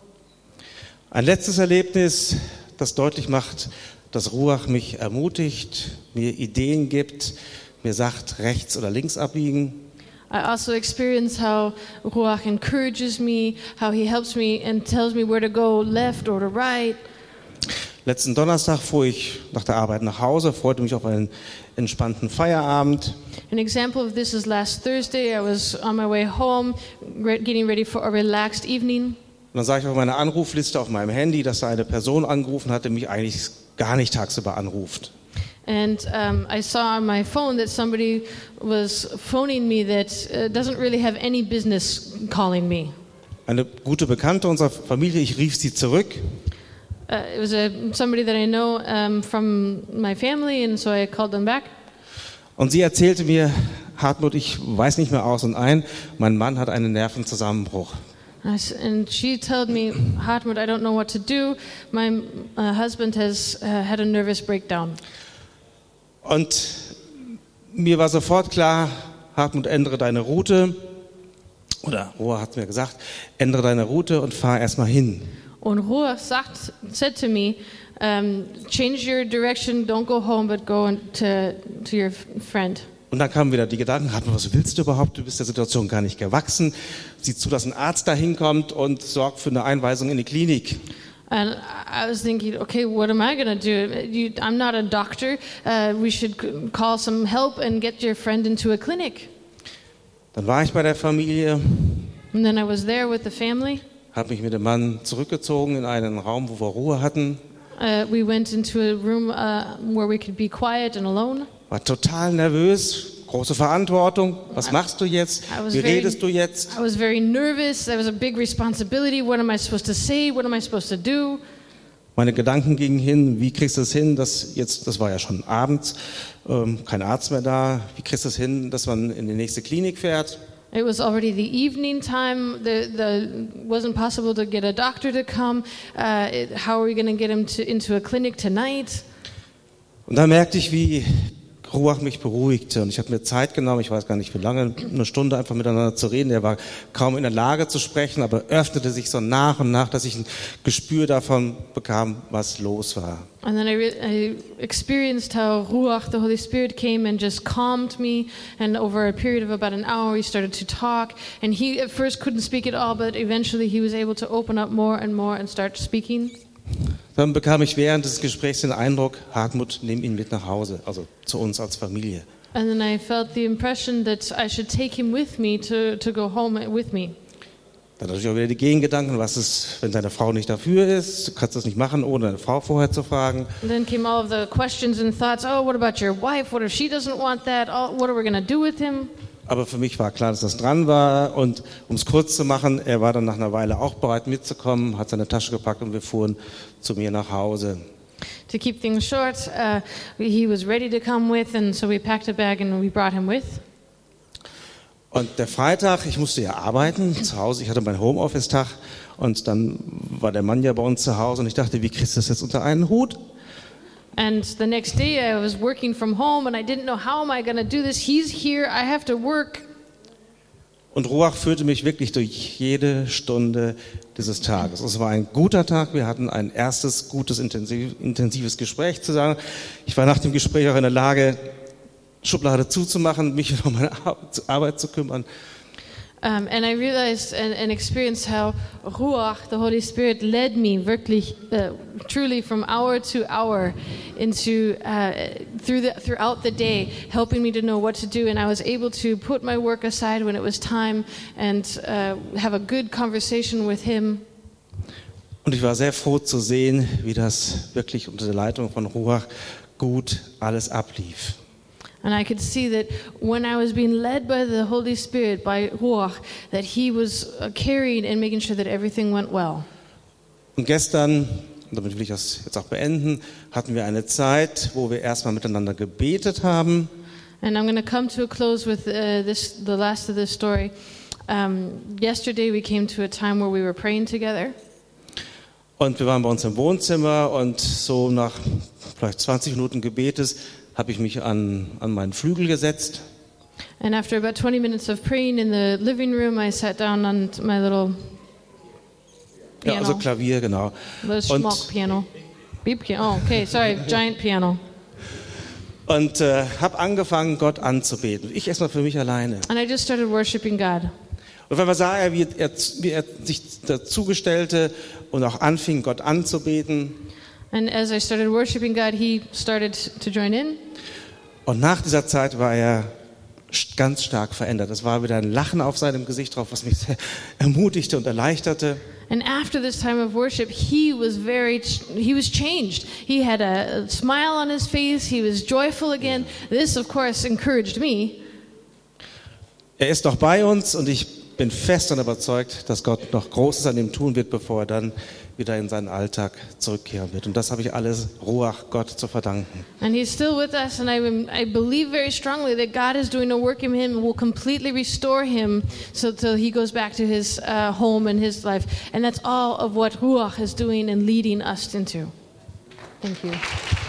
Ein letztes Erlebnis, das deutlich macht, dass Ruach mich ermutigt, mir Ideen gibt, mir sagt, rechts oder links abbiegen. I also experience how Ruach encourages me, how He helps me and tells me where to go, left or to right. Letzten Donnerstag fuhr ich nach der Arbeit nach Hause, freute mich auf einen entspannten Feierabend. An example of this is last Thursday. I was on my way home, re- getting ready for a relaxed evening. Und dann sah ich auf meiner Anrufliste auf meinem Handy, dass da eine Person angerufen hatte, die mich eigentlich gar nicht tagsüber anruft. And um, I saw on my phone that somebody was phoning me that uh, doesn't really have any business calling me. Eine gute Bekannte unserer Familie, ich rief sie zurück. Uh, it was a, somebody that I know um, from my family, and so I called them back. Und sie erzählte mir, Hartmut, ich weiß nicht mehr aus und ein, mein Mann hat einen Nervenzusammenbruch. I s- And she told me, Hartmut, I don't know what to do. My uh, husband has uh, had a nervous breakdown. Und mir war sofort klar, Hartmut, ändere deine Route. Oder Rohr hat mir gesagt, ändere deine Route und fahr erstmal hin. Und Ruach sagt, said to me, um, change your direction, don't go home, but go on to, to your f- friend. Und dann kamen wieder die Gedanken, Hartmut, was willst du überhaupt? Du bist der Situation gar nicht gewachsen. Sieh zu, dass ein Arzt da hinkommt und sorgt für eine Einweisung in die Klinik. And I was thinking, okay, what am I going to do? You, I'm not a doctor. Uh, we should c- call some help and get your friend into a clinic. Dann war ich bei der Familie, And then I was there with the family. habe mich mit dem Mann zurückgezogen in einen Raum, wo wir Ruhe hatten. Uh, we went into a room uh, where we could be quiet and alone. War total nervös, große Verantwortung. Was machst du jetzt? I was Wie very- redest du jetzt? I was very nervous. There was a big responsibility. What am I supposed to say? What am I supposed to do? Meine Gedanken gingen hin, wie kriegst du es hin, dass jetzt, das war ja schon abends, ähm, kein Arzt mehr da, wie kriegst du es hin, dass man in die nächste Klinik fährt? It was already the evening time. The the wasn't possible to get a doctor to come. Uh, it, how are we going to get him to, into a clinic tonight? Und da merkte ich, wie Ruach mich beruhigte. Und ich habe mir Zeit genommen, ich weiß gar nicht wie lange, eine Stunde einfach miteinander zu reden. Er war kaum in der Lage zu sprechen, aber öffnete sich so nach und nach, dass ich ein Gespür davon bekam, was los war. And then I, re- I experienced how Ruach, the Holy Spirit, came and just calmed me. And over a period of about an hour, we started to talk. And he at first couldn't speak at all, but eventually he was able to open up more and more and start speaking. Dann bekam ich während des Gesprächs den Eindruck, Hartmut, nimm ihn mit nach Hause, also zu uns als Familie. And then I felt the impression that I should take him with me to, to go home with me. Dann natürlich auch wieder die Gegengedanken, was ist, wenn deine Frau nicht dafür ist, du kannst das nicht machen, ohne deine Frau vorher zu fragen. And then came all of the questions and thoughts, oh, what about your wife? What if she doesn't want that? Oh, what are we going to do with him? Aber für mich war klar, dass das dran war und um es kurz zu machen, er war dann nach einer Weile auch bereit mitzukommen, hat seine Tasche gepackt und wir fuhren zu mir nach Hause. To keep things short, uh, he was ready to come with, and so we packed a bag and we brought him with. Und der Freitag, ich musste ja arbeiten zu Hause, ich hatte meinen Homeoffice-Tag und dann war der Mann ja bei uns zu Hause und ich dachte, wie kriegst du das jetzt unter einen Hut? And the next day I was working from home and I didn't know how am I going to do this. He's here, I have to work. Und Ruach führte mich wirklich durch jede Stunde dieses Tages. Es war ein guter Tag, wir hatten ein erstes gutes, intensiv, intensives Gespräch zusammen. Ich war nach dem Gespräch auch in der Lage, Schublade zuzumachen, mich um meine Arbeit zu kümmern. Um, and I realized and, and experienced how Ruach, the Holy Spirit, led me wirklich, uh, truly from hour to hour into uh, through the, throughout the day, helping me to know what to do. And I was able to put my work aside when it was time and uh, have a good conversation with him. Und ich war sehr froh zu sehen, wie das wirklich unter der Leitung von Ruach gut alles ablief. And I could see that when I was being led by the Holy Spirit, by Ruach, that he was uh, carrying and making sure that everything went well. Und gestern, und damit will ich das jetzt auch beenden, hatten wir eine Zeit, wo wir erstmal miteinander gebetet haben. And I'm going to come to a close with uh, this, the last of this story. Um, yesterday we came to a time where we were praying together. Und wir waren bei uns im Wohnzimmer und so nach vielleicht zwanzig Minuten Gebetes habe ich mich an, an meinen Flügel gesetzt. And after about twenty minutes of praying in the living room, I sat down on my little piano. Ja, also Klavier, genau. The small piano. Beep piano. Oh, okay, sorry, giant piano. Und äh, habe angefangen, Gott anzubeten. Ich erstmal für mich alleine. And I just started worshiping God. Und wenn man sah, wie er, wie er sich dazugestellte und auch anfing, Gott anzubeten. And as I started worshiping God, he started to join in. Und nach dieser Zeit war er ganz stark verändert. Es war wieder ein Lachen auf seinem Gesicht drauf, was mich sehr ermutigte und erleichterte. And after this time of worship, he was very, he was changed. He had a smile on his face. He was joyful again. This, of course, encouraged me. Er ist noch bei uns und ich bin fest davon überzeugt, dass Gott noch Großes an ihm tun wird, bevor er dann wieder in seinen Alltag zurückkehren wird. Und das habe ich alles Ruach Gott zu verdanken. And he's still with us, and I, I believe very strongly that God is doing a work in him and will completely restore him so till he goes back to his uh, home and his life. And that's all of what Ruach is doing and leading us into. Thank you.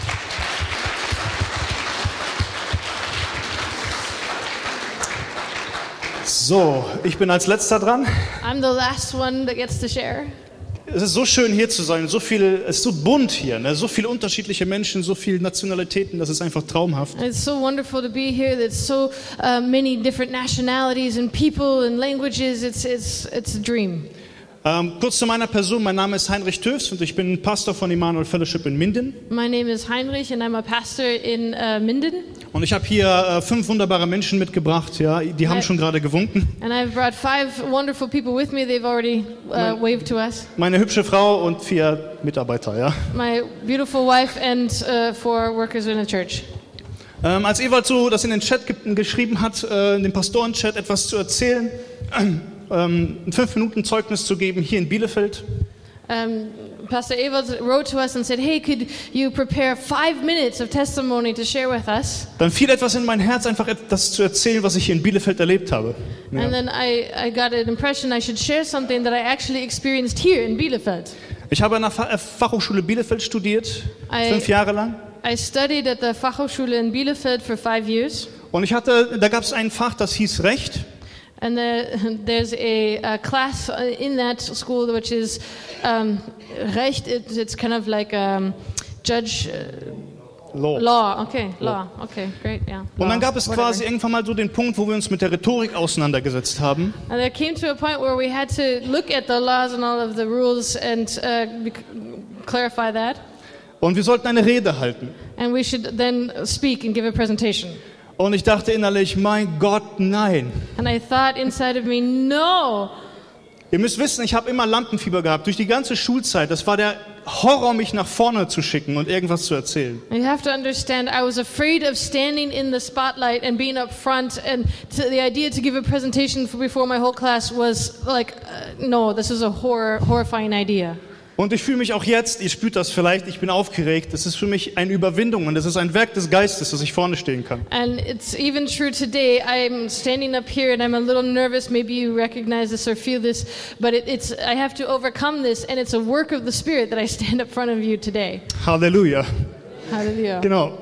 So, ich bin als letzter dran. I'm the last one that gets to share. Es ist so schön hier zu sein, so viel, es ist so bunt hier, ne? So viele unterschiedliche Menschen, so viele Nationalitäten, das ist einfach traumhaft. It's so wonderful to be here. There's so uh, many different nationalities and people and languages. It's it's it's a dream. Ähm, kurz zu meiner Person, mein Name ist Heinrich Töfs und ich bin Pastor von Emmanuel Fellowship in Minden. My name is Heinrich and I'm a pastor in uh, Minden. Und ich habe hier äh, fünf wunderbare Menschen mitgebracht, ja, die haben Hi. schon gerade gewunken. And I've brought five wonderful people with me. They've already uh, waved to us. Meine hübsche Frau und vier Mitarbeiter, ja. My beautiful wife and uh, four workers in the church. Ähm, als Ewald so das in den Chat ge- geschrieben hat, äh, in dem Pastorenchat etwas zu erzählen, ähm, ein fünf Minuten Zeugnis zu geben hier in Bielefeld. Um, Pastor Ewald wrote to us and said, hey, could you prepare five minutes of testimony to share with us? Dann fiel etwas in mein Herz, einfach das zu erzählen, was ich hier in Bielefeld erlebt habe. Ja. And then I, I got an impression I should share something that I actually experienced here in Bielefeld. Ich habe an der Fachhochschule Bielefeld studiert, I, fünf Jahre lang. I studied at the Fachhochschule in Bielefeld for five years. Und ich hatte, da gab es ein Fach, das hieß Recht. And the, there's a, a class in that school which is um, Recht. It, it's kind of like um, judge uh, Law. Law. Okay, law. Okay, great. Yeah. Und dann Law. gab es Whatever. quasi irgendwann mal so den Punkt, wo wir uns mit der Rhetorik auseinandergesetzt haben. And there came to a point where we had to look at the laws and all of the rules and uh, bec- clarify that. Und wir sollten eine Rede halten. And we should then speak and give a presentation. Und ich dachte innerlich, mein Gott, nein. And I thought inside of me, no. Ihr müsst wissen, ich habe immer Lampenfieber gehabt. Durch die ganze Schulzeit. Das war der Horror, mich nach vorne zu schicken und irgendwas zu erzählen. You have to understand, I was afraid of standing in the spotlight and being up front, and to, the idea to give a presentation before my whole class was like, uh, no, this is a horror, horrifying idea. Und ich fühle mich auch jetzt, ihr spürt das vielleicht, ich bin aufgeregt. Das ist für mich eine Überwindung und das ist ein Werk des Geistes, dass ich vorne stehen kann. And it's even true today. I'm standing up here and I'm a little nervous. Maybe you recognize this or feel this, but it, it's I have to overcome this, and it's a work of the Spirit that I stand up front of you today. Halleluja. Hallelujah. Genau.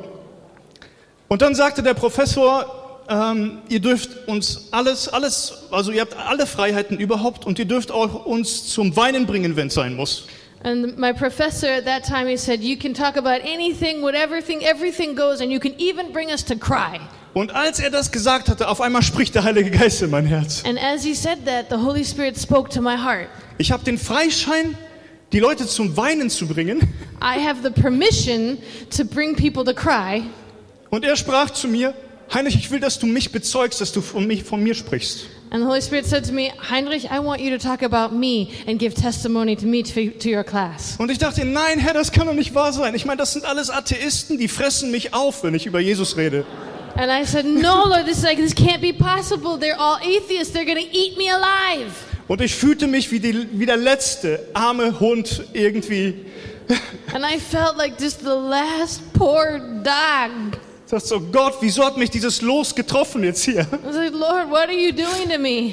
Und dann sagte der Professor, ähm, ihr dürft uns alles, alles, also ihr habt alle Freiheiten überhaupt und ihr dürft auch uns zum Weinen bringen, wenn es sein muss. And my professor at that time, he said, you can talk about anything, whatever thing, everything goes, and you can even bring us to cry. Und als er das gesagt hatte, auf einmal spricht der Heilige Geist in mein Herz. And as he said that, the Holy Spirit spoke to my heart. Ich habe den Freischein, die Leute zum Weinen zu bringen. I have the permission to bring people to cry. Und er sprach zu mir, Heinrich, ich will, dass du mich bezeugst, dass du von, mich, von mir sprichst. And the Holy Spirit said to me, Heinrich, I want you to talk about me and give testimony to me to, to your class. Und ich dachte, nein, Herr, das kann doch nicht wahr sein. Ich meine, das sind alles Atheisten, die fressen mich auf, wenn ich über Jesus rede. And I said, no, Lord, this, is like, this can't be possible. They're all atheists. They're going to eat me alive. Und ich fühlte mich wie, die, wie der letzte arme Hund irgendwie. And I felt like just the last poor dog. Ich dachte so, Gott, wieso hat mich dieses Los getroffen jetzt hier? I was like, Lord, what are you doing to me?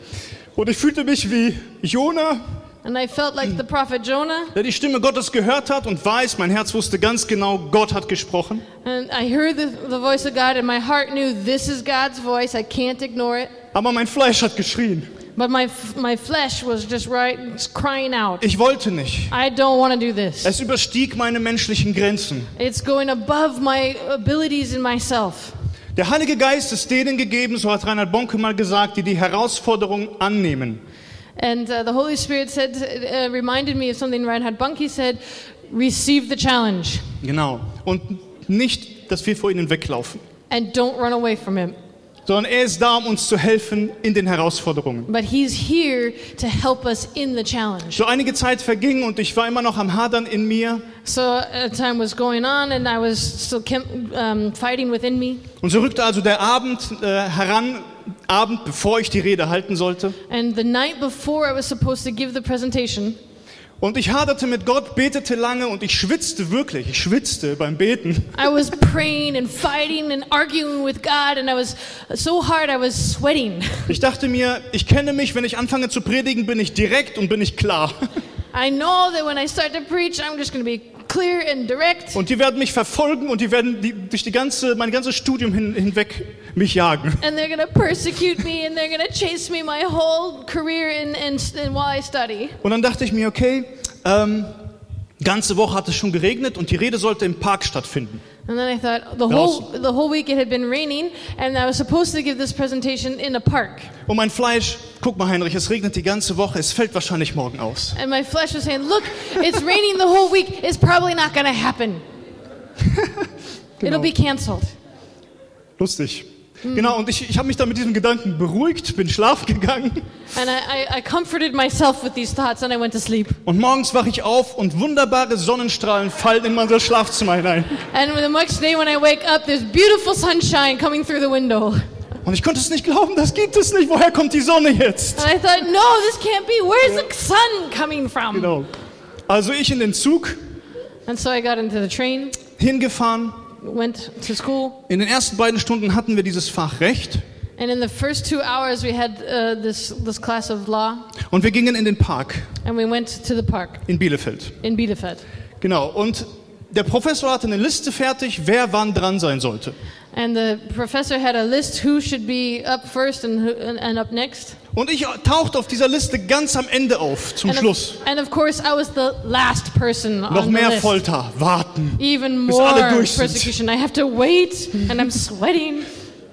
Und ich fühlte mich wie Jona, And I felt like the prophet Jonah. der die Stimme Gottes gehört hat und weiß, mein Herz wusste ganz genau, Gott hat gesprochen. And I heard the, the voice of God, and my heart knew this is God's voice. I can't ignore it. Aber mein Fleisch hat geschrien. But my my flesh was just right, crying out. Ich wollte nicht. I don't want to do this. Es überstieg meine menschlichen Grenzen. It's going above my abilities in myself. Der Heilige Geist ist denen gegeben, so hat Reinhard Bonke mal gesagt, die die Herausforderung annehmen. And uh, the Holy Spirit said, uh, reminded me of something Reinhard Bunke said, receive the challenge. Genau. Und nicht, dass wir vor ihnen weglaufen. And don't run away from him. Sondern er ist da, um uns zu helfen in den Herausforderungen. But he's here to help us in the challenge. So einige Zeit verging und ich war immer noch am Hadern in mir. So uh, time was going on and I was still um, fighting within me. Und so rückte also der Abend äh, heran, Abend, bevor ich die Rede halten sollte. And the night before I was supposed to give the presentation. Und ich haderte mit Gott, betete lange und ich schwitzte wirklich, ich schwitzte beim Beten. I was praying and fighting and arguing with God and I was so hard I was sweating. Ich dachte mir, ich kenne mich, wenn ich anfange zu predigen, bin ich direkt und bin ich klar. I know that when I start to preach, I'm just going to be clear and direct. Und die werden mich verfolgen und die werden die, durch die ganze, mein ganzes Studium hin, hinweg mich jagen. And they're going to persecute me and they're going to chase me my whole career in, in, in while I study. Und dann dachte ich mir, okay, ähm, ganze Woche hat es schon geregnet und die Rede sollte im Park stattfinden. And then I thought, the whole, the whole week it had been raining and I was supposed to give this presentation in a park. Und mein Fleisch, guck mal Heinrich, es regnet die ganze Woche, es fällt wahrscheinlich morgen aus. And my flesh was saying, look, it's raining the whole week, it's probably not going to happen. Genau. It'll be canceled. Lustig. Genau, und ich, ich habe mich dann mit diesem Gedanken beruhigt, bin schlafen gegangen. And I, I, I comforted myself with these thoughts and I went to sleep. Und morgens wache ich auf und wunderbare Sonnenstrahlen fallen in unser Schlafzimmer hinein. And the next day when I wake up, there's beautiful sunshine coming through the window. Und ich konnte es nicht glauben, das gibt es nicht. Woher kommt die Sonne jetzt? And I thought, no, this can't be. Where's the sun coming from? Genau. Also ich in den Zug, And so I got into the train, hingefahren. went to school, In den ersten beiden Stunden hatten wir dieses Fach Recht and in the first two hours we had uh, this this class of law, und wir gingen in den Park and we went to the park in Bielefeld. in Bielefeld. Genau, und der Professor hatte eine Liste fertig, wer wann dran sein sollte. And the professor had a list who should be up first and, who, and, and up next. Und ich tauchte auf dieser Liste ganz am Ende auf, zum And Schluss. of, and of course, I was the last person Noch on the mehr list. Folter, warten, Even bis more alle durch sind. persecution. I have to wait, and I'm sweating.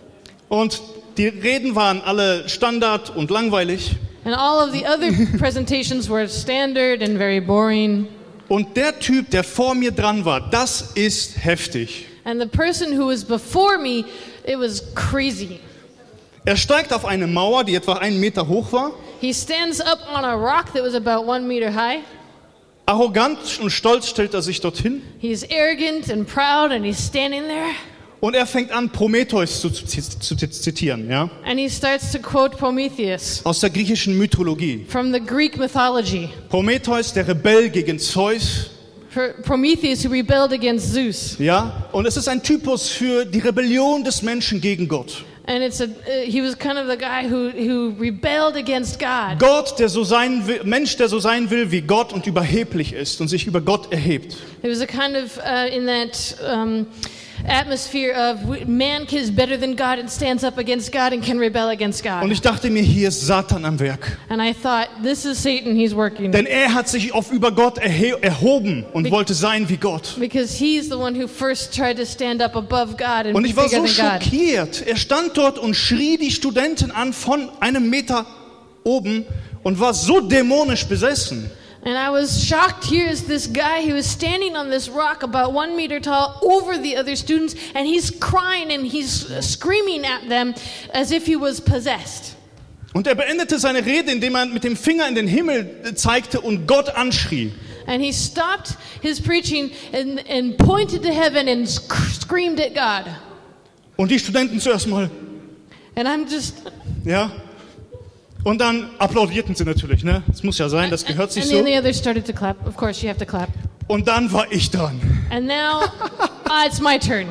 Und die Reden waren alle Standard und langweilig. And all of the other presentations were standard and very boring. Und der Typ, der vor mir dran war, das ist heftig. And the person who was before me, it was crazy. Er steigt auf eine Mauer, die etwa einen Meter hoch war. He stands up on a rock that was about one meter high. Arrogant und stolz stellt er sich dorthin. He's arrogant and proud, and he's standing there. Und er fängt an, Prometheus zu, zu, zu zitieren, ja, And he starts to quote Prometheus aus der griechischen Mythologie. from the Greek mythology. Prometheus, der Rebell gegen Zeus, For Prometheus, who rebelled against Zeus. ja, und es ist ein Typus für die Rebellion des Menschen gegen Gott. And it's a, uh, he was kind of the guy who, who rebelled against God. Gott, der so sein will, Mensch, der so sein will wie Gott und überheblich ist und sich über Gott erhebt. It was a kind of uh, in that um, atmosphere of w- man is better than God and stands up against God and can rebel against Und God. ich dachte mir, hier ist Satan am Werk. And I thought, this is Satan, he's working. Denn er hat sich auf über Gott erhe erhoben und Be- wollte sein wie Gott. Because he's the one who first tried to stand up above God and Und be ich war bigger so than God. schockiert. Er stand dort und schrie die Studenten an von einem Meter oben und war so dämonisch besessen. And I was shocked. Here is this guy who is standing on this rock about one meter tall over the other students, and he's crying and he's uh, screaming at them as if he was possessed. Und er beendete seine Rede, indem er mit dem Finger in den Himmel zeigte und Gott anschrie. And he stopped his preaching and, and pointed to heaven and sc- screamed at God. Und die Studenten zuerst mal, And I'm just... ja. Und dann applaudierten sie natürlich, ne? Das muss ja sein, das gehört sich and so. then the others started to clap. Of course, you have to clap. Und dann war ich dran. And now uh, it's my turn.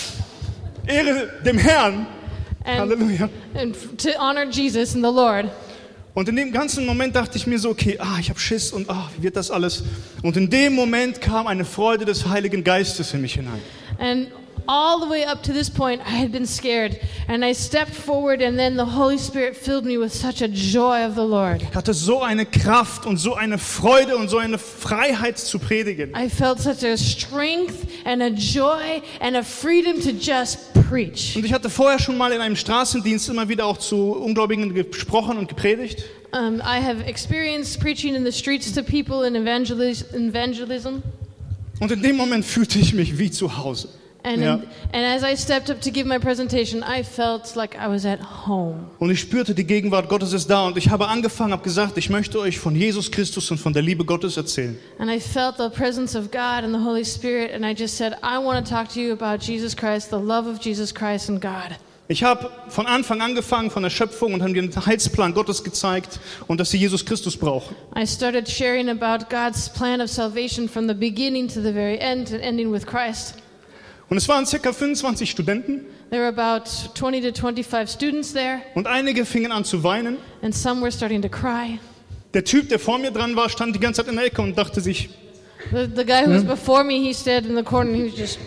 Ehre dem Herrn. And, Halleluja. and f- to honor Jesus and the Lord. Und in dem ganzen Moment dachte ich mir so, okay, ah, ich habe Schiss und ah, wie wird das alles? Und in dem Moment kam eine Freude des Heiligen Geistes in mich hinein. And all the way up to this point, I had been scared. And I stepped forward, and then the Holy Spirit filled me with such a joy of the Lord. Ich hatte so eine Kraft und so eine Freude und so eine Freiheit zu predigen. I felt such a strength and a joy and a freedom to just preach. Und ich hatte vorher schon mal in einem Straßendienst immer wieder auch zu Ungläubigen gesprochen und gepredigt. Um, I have experienced preaching in the streets to people in evangelis- evangelism. Und in dem Moment fühlte ich mich wie zu Hause. And, Ja. in, and as I stepped up to give my presentation, I felt like I was at home. Und ich spürte, die Gegenwart Gottes ist da. Und ich habe angefangen, habe gesagt, ich möchte euch von Jesus Christus und von der Liebe Gottes erzählen. And I felt the presence of God and the Holy Spirit, and I just said, I want to talk to you about Jesus Christ, the love of Jesus Christ and God. Ich habe von Anfang angefangen von der Schöpfung und habe den Heilsplan Gottes gezeigt und dass sie Jesus Christus brauchen. I started sharing about God's plan of salvation from the beginning to the very end, and ending with Christ. Und es waren ca. fünfundzwanzig Studenten There were about twenty to twenty-five students there, und einige fingen an zu weinen. and some were starting to cry. Der Typ, der vor mir dran war, stand die ganze Zeit in der Ecke und dachte sich, The, the guy who was before me, he stood in the corner, and he was just...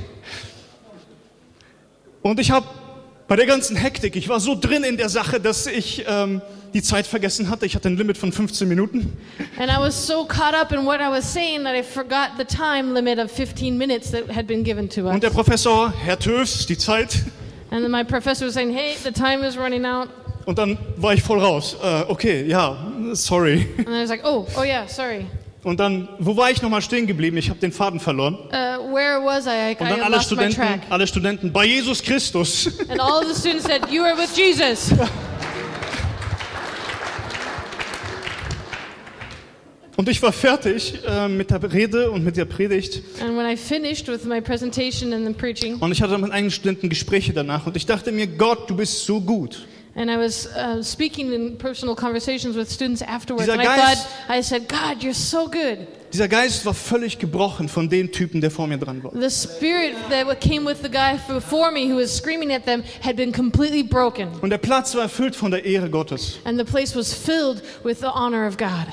und ich habe bei der ganzen Hektik, ich war so drin in der Sache, dass ich ähm, die Zeit vergessen hatte. Ich hatte ein Limit von fünfzehn Minuten. And I was so caught up in what I was saying that I forgot the time limit of fifteen minutes that had been given to us. Und der Professor, Herr Töfs, die Zeit. And then my professor was saying, hey, the time is running out. Und dann war ich voll raus. Äh, okay, ja, sorry. And I was like, oh, oh yeah, sorry. Und dann, wo war ich nochmal stehen geblieben? Ich habe den Faden verloren. Uh, where was I? I, Und dann I alle lost my Studenten, track. alle Studenten, bei Jesus Christus. And all of the students said, you are with Jesus. Und ich war fertig äh, mit der Rede und mit der Predigt. And when I finished with my presentation and the preaching, Und ich hatte mit einigen Studenten Gespräche danach. Und ich dachte mir, Gott, du bist so gut. And I was uh, speaking in personal conversations with students afterwards, Dieser and I Geist- thought, I said, God, you're so good. Dieser Geist war völlig gebrochen von dem Typen, der vor mir dran war. The spirit that came with the guy before me who was screaming at them had been completely broken. Und der Platz war erfüllt von der Ehre Gottes. And the place was filled with the honor of God.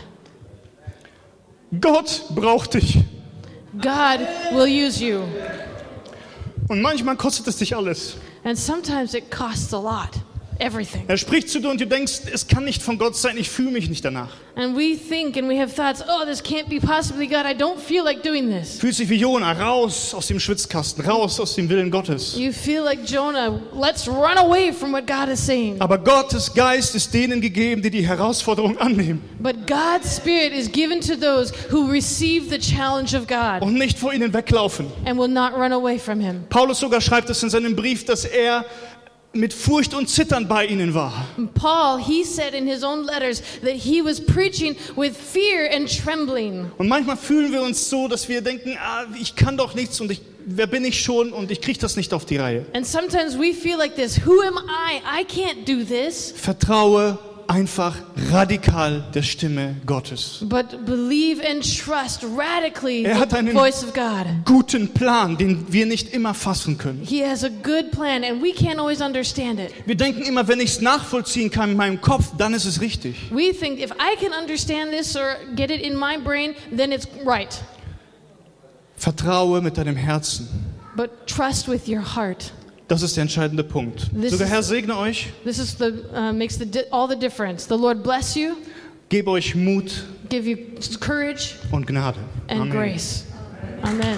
Gott braucht dich. God will use you. Und manchmal kostet es dich alles. And sometimes it costs a lot. Everything. Er spricht zu dir und du denkst, es kann nicht von Gott sein, ich fühle mich nicht danach. And we think and we have thoughts, oh, this can't be possibly God. I don't feel like doing this. Fühlst dich wie Jona, raus aus dem Schwitzkasten, raus aus dem Willen Gottes. You feel like Jonah. Let's run away from what God is saying. Aber Gottes Geist ist denen gegeben, die die Herausforderung annehmen But God's Spirit is given to those who receive the challenge of God und nicht vor ihnen weglaufen. and will not run away from Him. Paulus sogar schreibt es in seinem Brief, dass er mit Furcht und Zittern bei ihnen war. And Paul, he said in his own letters that he was preaching with fear and trembling. Und manchmal fühlen wir uns so, dass wir denken, ah, ich kann doch nichts und ich, wer bin ich schon und ich kriege das nicht auf die Reihe. And sometimes we feel like this. Who am I? I can't do this. Vertraue einfach radikal der Stimme Gottes. But believe and trust radically Er hat the einen voice of God. guten Plan, den wir nicht immer fassen können. He has a good plan and we can't always understand it. Wir denken immer, wenn ich es nachvollziehen kann in meinem Kopf, dann ist es richtig. We think if I can understand this or get it in my brain, then it's right. Vertraue mit deinem Herzen. But trust with your heart. Das ist der entscheidende Punkt. This So, der is- Herr segne euch, This is the uh, makes the di- all the difference. The Lord bless you, gebe euch Mut give you courage und Gnade. and grace. Amen.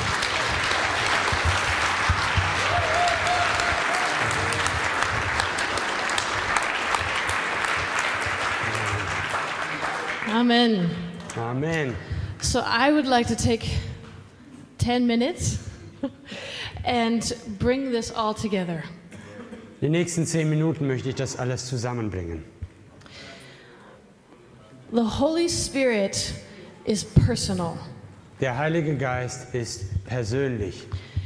Amen. Amen. So I would like to take ten minutes and bring this all together. Die nächsten zehn Minuten möchte ich das alles zusammenbringen. The Holy Spirit is personal. Der Heilige Geist ist persönlich.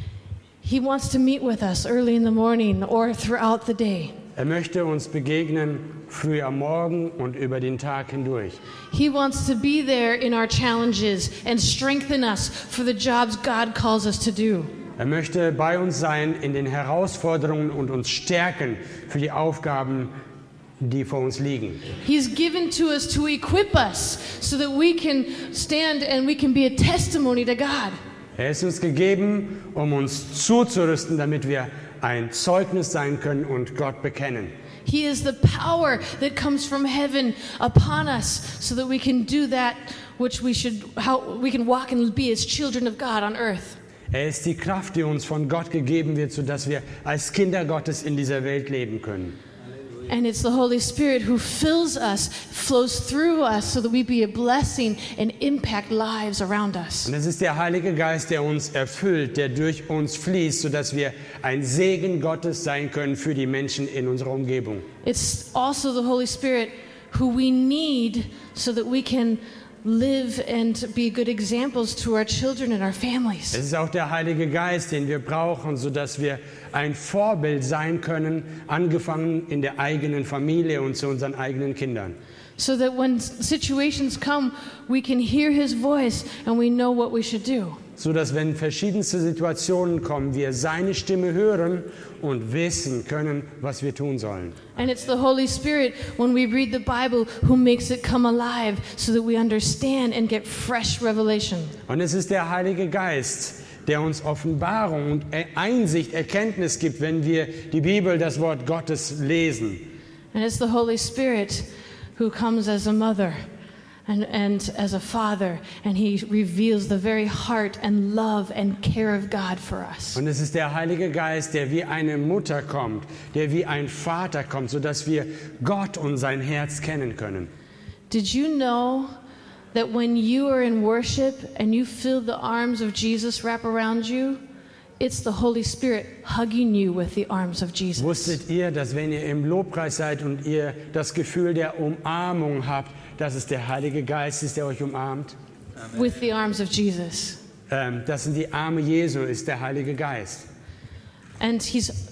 He wants to meet with us early in the morning or throughout the day. Er möchte uns begegnen früh am Morgen und über den Tag hindurch. He wants to be there in our challenges and strengthen us for the jobs God calls us to do. Er möchte bei uns sein in den Herausforderungen und uns stärken für die Aufgaben, die vor uns liegen. He's given to us to equip us so that we can stand and we can be a testimony to God. Er ist uns gegeben, um uns zuzurüsten, damit wir ein Zeugnis sein können und Gott bekennen. He is the power that comes from heaven upon us so that we can do that which we should, how we can walk and be as children of God on earth. Er ist die Kraft, die uns von Gott gegeben wird, sodass wir als Kinder Gottes in dieser Welt leben können. And it's the Holy Spirit who fills us, flows through us so that we be a blessing and impact lives around us. Und es ist der Heilige Geist, der uns erfüllt, der durch uns fließt, sodass wir ein Segen Gottes sein können für die Menschen in unserer Umgebung. It's also the Holy Spirit who we need so that we can live and be good examples to our children and our families. Es ist auch der Heilige Geist, den wir brauchen, sodass wir ein Vorbild sein können, angefangen in der eigenen Familie und zu unseren eigenen Kindern. So that when situations come, we can hear His voice and we know what we should do. So dass wenn verschiedenste Situationen kommen, wir seine Stimme hören und wissen können, was wir tun sollen. And it's the Holy Spirit, when we read the Bible, who makes it come alive so that we understand and get fresh revelation. Und es ist der Heilige Geist, der uns Offenbarung und Einsicht, Erkenntnis gibt, wenn wir die Bibel, das Wort Gottes lesen. And it's the Holy Spirit who comes as a mother and, and as a father, and He reveals the very heart and love and care of God for us. Und es ist der Heilige Geist, der wie eine Mutter kommt, der wie ein Vater kommt, sodass wir Gott und sein Herz kennen können. Did you know that when you are in worship and you feel the arms of Jesus wrap around you, it's the Holy Spirit hugging you with the arms of Jesus. Wusstet ihr, dass wenn ihr im Lobpreis seid und ihr das Gefühl der Umarmung habt, dass es der Heilige Geist ist, der euch umarmt? With the arms of Jesus. Ähm, das sind die Arme Jesu, ist der Heilige Geist. And He's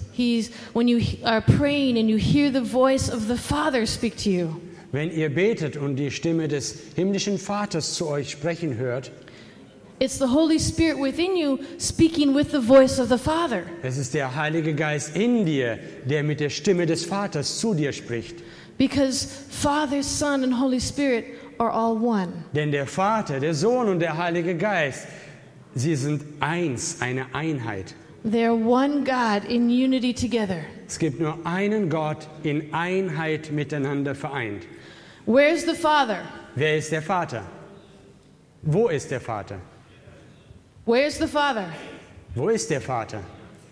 He's when you are praying and you hear the voice of the Father speak to you. Wenn ihr betet und die Stimme des himmlischen Vaters zu euch sprechen hört, It's the Holy Spirit within you speaking with the voice of the Father. es ist der Heilige Geist in dir, der mit der Stimme des Vaters zu dir spricht. Because Father, Son, and Holy Spirit are all one. Denn der Vater, der Sohn und der Heilige Geist, sie sind eins, eine Einheit. They're one God in unity together. Es gibt nur einen Gott in Einheit miteinander vereint. Where's the Father? Wer ist der Vater? Wo ist der Vater? Where's the Father? Wo ist der Vater?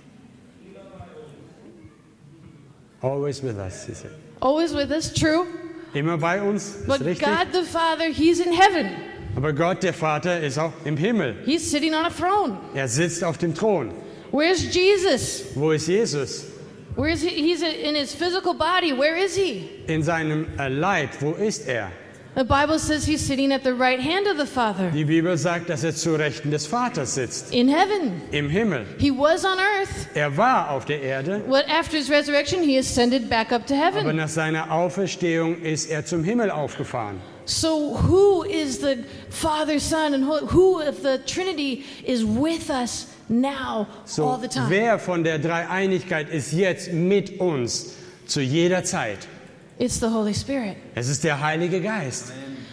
Always with us, he said. Always with us, true. Immer bei uns, ist But richtig. God the Father, He's in heaven. Aber Gott, der Vater, ist auch im Himmel. He's sitting on a throne. Er sitzt auf dem Thron. Where's Jesus? Wo ist Jesus? Where is he? He's in his physical body. Where is he? In seinem äh, Leib. Wo ist er? The Bible says he's sitting at the right hand of the Father. Die Bibel sagt, dass er zu Rechten des Vaters sitzt. In heaven. Im Himmel. He was on earth. Er war auf der Erde. What after his resurrection, he ascended back up to Aber heaven. nach seiner Auferstehung ist er zum Himmel aufgefahren. So who is the Father, Son, and Holy? Who of the Trinity is with us now, So, all the time? wer von der Dreieinigkeit ist jetzt mit uns zu jeder Zeit? It's the Holy Spirit. Es ist der Heilige Geist.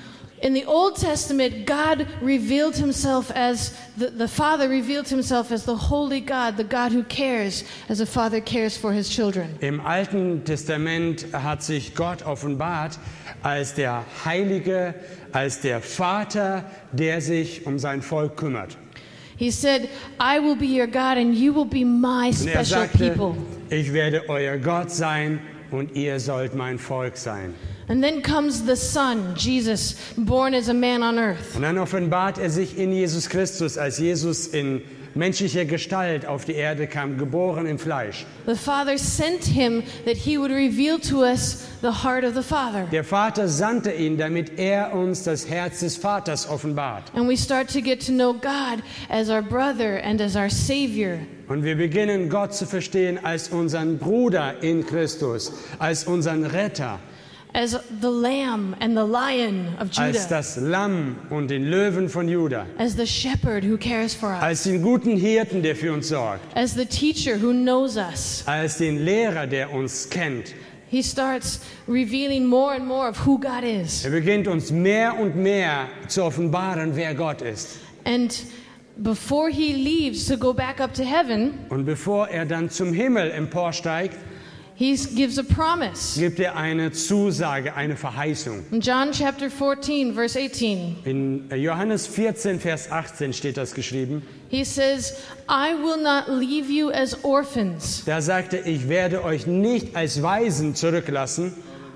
In the Old Testament, God revealed himself as, the, the Father revealed himself as the holy God, the God who cares, as a father cares for his children. Im Alten Testament hat sich Gott offenbart als der Heilige, als der Vater, der sich um sein Volk kümmert. He said, I will be your God and you will be my Und er special sagte, people. ich werde euer Gott sein und ihr sollt mein Volk sein. And then comes the Son, Jesus, born as a man on earth. Und dann offenbart er sich in Jesus Christus, als Jesus in menschlicher Gestalt auf die Erde kam, geboren im Fleisch. The Father sent him that he would reveal to us the heart of the Father. Der Vater sandte ihn, damit er uns das Herz des Vaters offenbart. And we start to get to know God as our brother and as our Savior. Und wir beginnen Gott zu verstehen als unseren Bruder in Christus, als unseren Retter, As the Lamb and the Lion of als Judah. das Lamm und den Löwen von Juda, As the shepherd who cares for us. als den guten Hirten, der für uns sorgt, As the teacher who knows us. als den Lehrer, der uns kennt. He starts revealing more and more of who God is. Er beginnt uns mehr und mehr zu offenbaren, wer Gott ist. And before he leaves to go back up to heaven, Und bevor er dann zum Himmel emporsteigt, he gives a promise. gibt er eine Zusage, eine Verheißung. In John chapter fourteen, verse eighteen, In Johannes vierzehn, Vers achtzehn steht das geschrieben. he says, I will not leave you as orphans, Da sagte er, ich werde euch nicht als Waisen zurücklassen,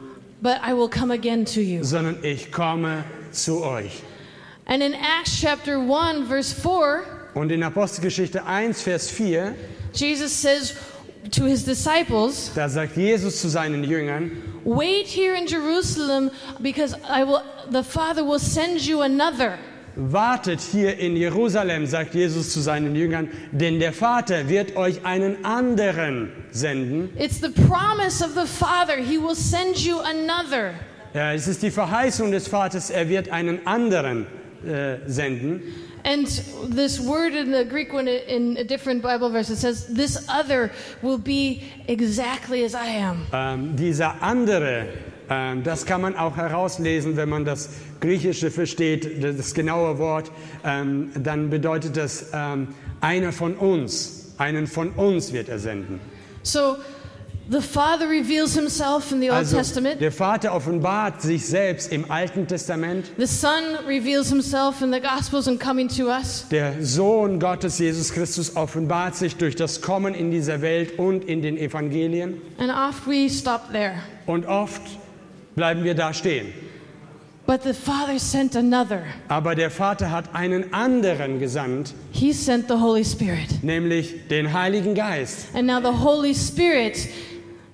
but I will come again to you. sondern ich komme zu euch. And in Acts chapter one, verse four, Und in Apostelgeschichte eins, Vers vier, Jesus says to his disciples, da sagt Jesus zu seinen Jüngern, wait here in Jerusalem because I will, the Father will send you another. wartet hier in Jerusalem, sagt Jesus zu seinen Jüngern, denn der Vater wird euch einen anderen senden. It's the promise of the Father. He will send you another. Ja, es ist die Verheißung des Vaters, er wird einen anderen äh, senden. And this word in the Greek one in a different Bible verse, it says, this other will be exactly as I am. Ähm, dieser andere, ähm, das kann man auch herauslesen, wenn man das Griechische versteht, das genaue Wort, ähm, dann bedeutet das, ähm, einer von uns, einen von uns wird er senden. So the Father reveals himself in the Old Also Testament. der Vater offenbart sich selbst im Alten Testament. The Son reveals himself in the Gospels and coming to us. Der Sohn Gottes, Jesus Christus, offenbart sich durch das Kommen in dieser Welt und in den Evangelien. And oft we stop there. Und oft bleiben wir da stehen. But the Father sent another. Aber der Vater hat einen anderen gesandt, He sent the Holy Spirit. nämlich den Heiligen Geist. And now the Holy Spirit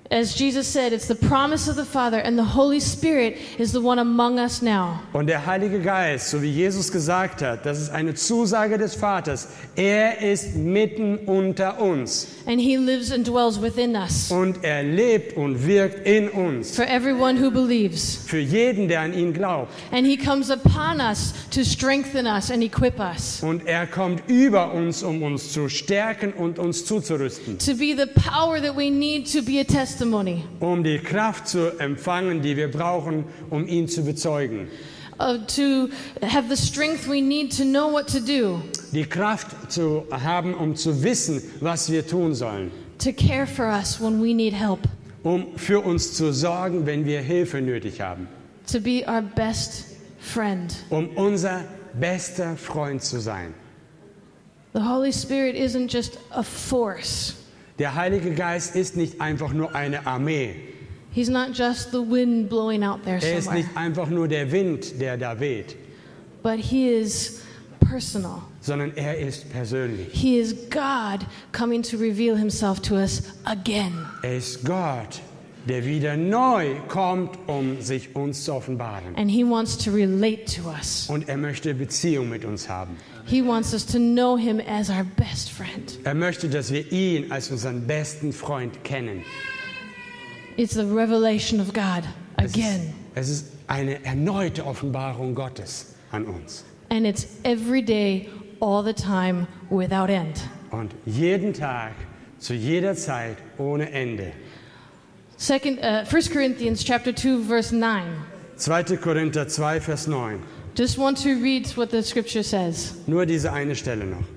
As Jesus said, it's the promise of the Father, and the Holy Spirit is the one among us now. Und der Heilige Geist, so wie Jesus gesagt hat, das ist eine Zusage des Vaters. Er ist mitten unter uns. And he lives and dwells within us. Und er lebt und wirkt in uns. For everyone who believes. Für jeden, der an ihn glaubt. And he comes upon us to strengthen us and equip us. Und er kommt über uns, um uns zu stärken und uns zuzurüsten. To be the power that we need to be a testimony. Um die Kraft zu empfangen, die wir brauchen, um ihn zu bezeugen. Uh, to have the strength we need to know what to do. Die Kraft zu haben, um zu wissen, was wir tun sollen. To care for us when we need help. Um für uns zu sorgen, wenn wir Hilfe nötig haben. To be our best friend. Um unser bester Freund zu sein. The Holy Spirit isn't just a force. Der Heilige Geist ist nicht einfach nur eine Armee. He's not just the wind blowing out there Er ist somewhere. nicht einfach nur der Wind, der da weht, But he is personal. sondern er ist persönlich. He is God coming to reveal himself to us again. Er ist Gott, der wieder neu kommt, um sich uns zu offenbaren. And he wants to relate to us. Und er möchte Beziehung mit uns haben. He wants us to know him as our best friend. Er möchte, dass wir ihn als unseren besten Freund kennen. It's the revelation of God Es ist, again. es ist eine erneute Offenbarung Gottes an uns. And it's every day, all the time, without end. Und jeden Tag, zu jeder Zeit, ohne Ende. Second, uh, First Corinthians chapter two, verse nine. zweiter Korinther zwei, Vers neun. Just want to read what the scripture says. Nur diese eine Stelle noch.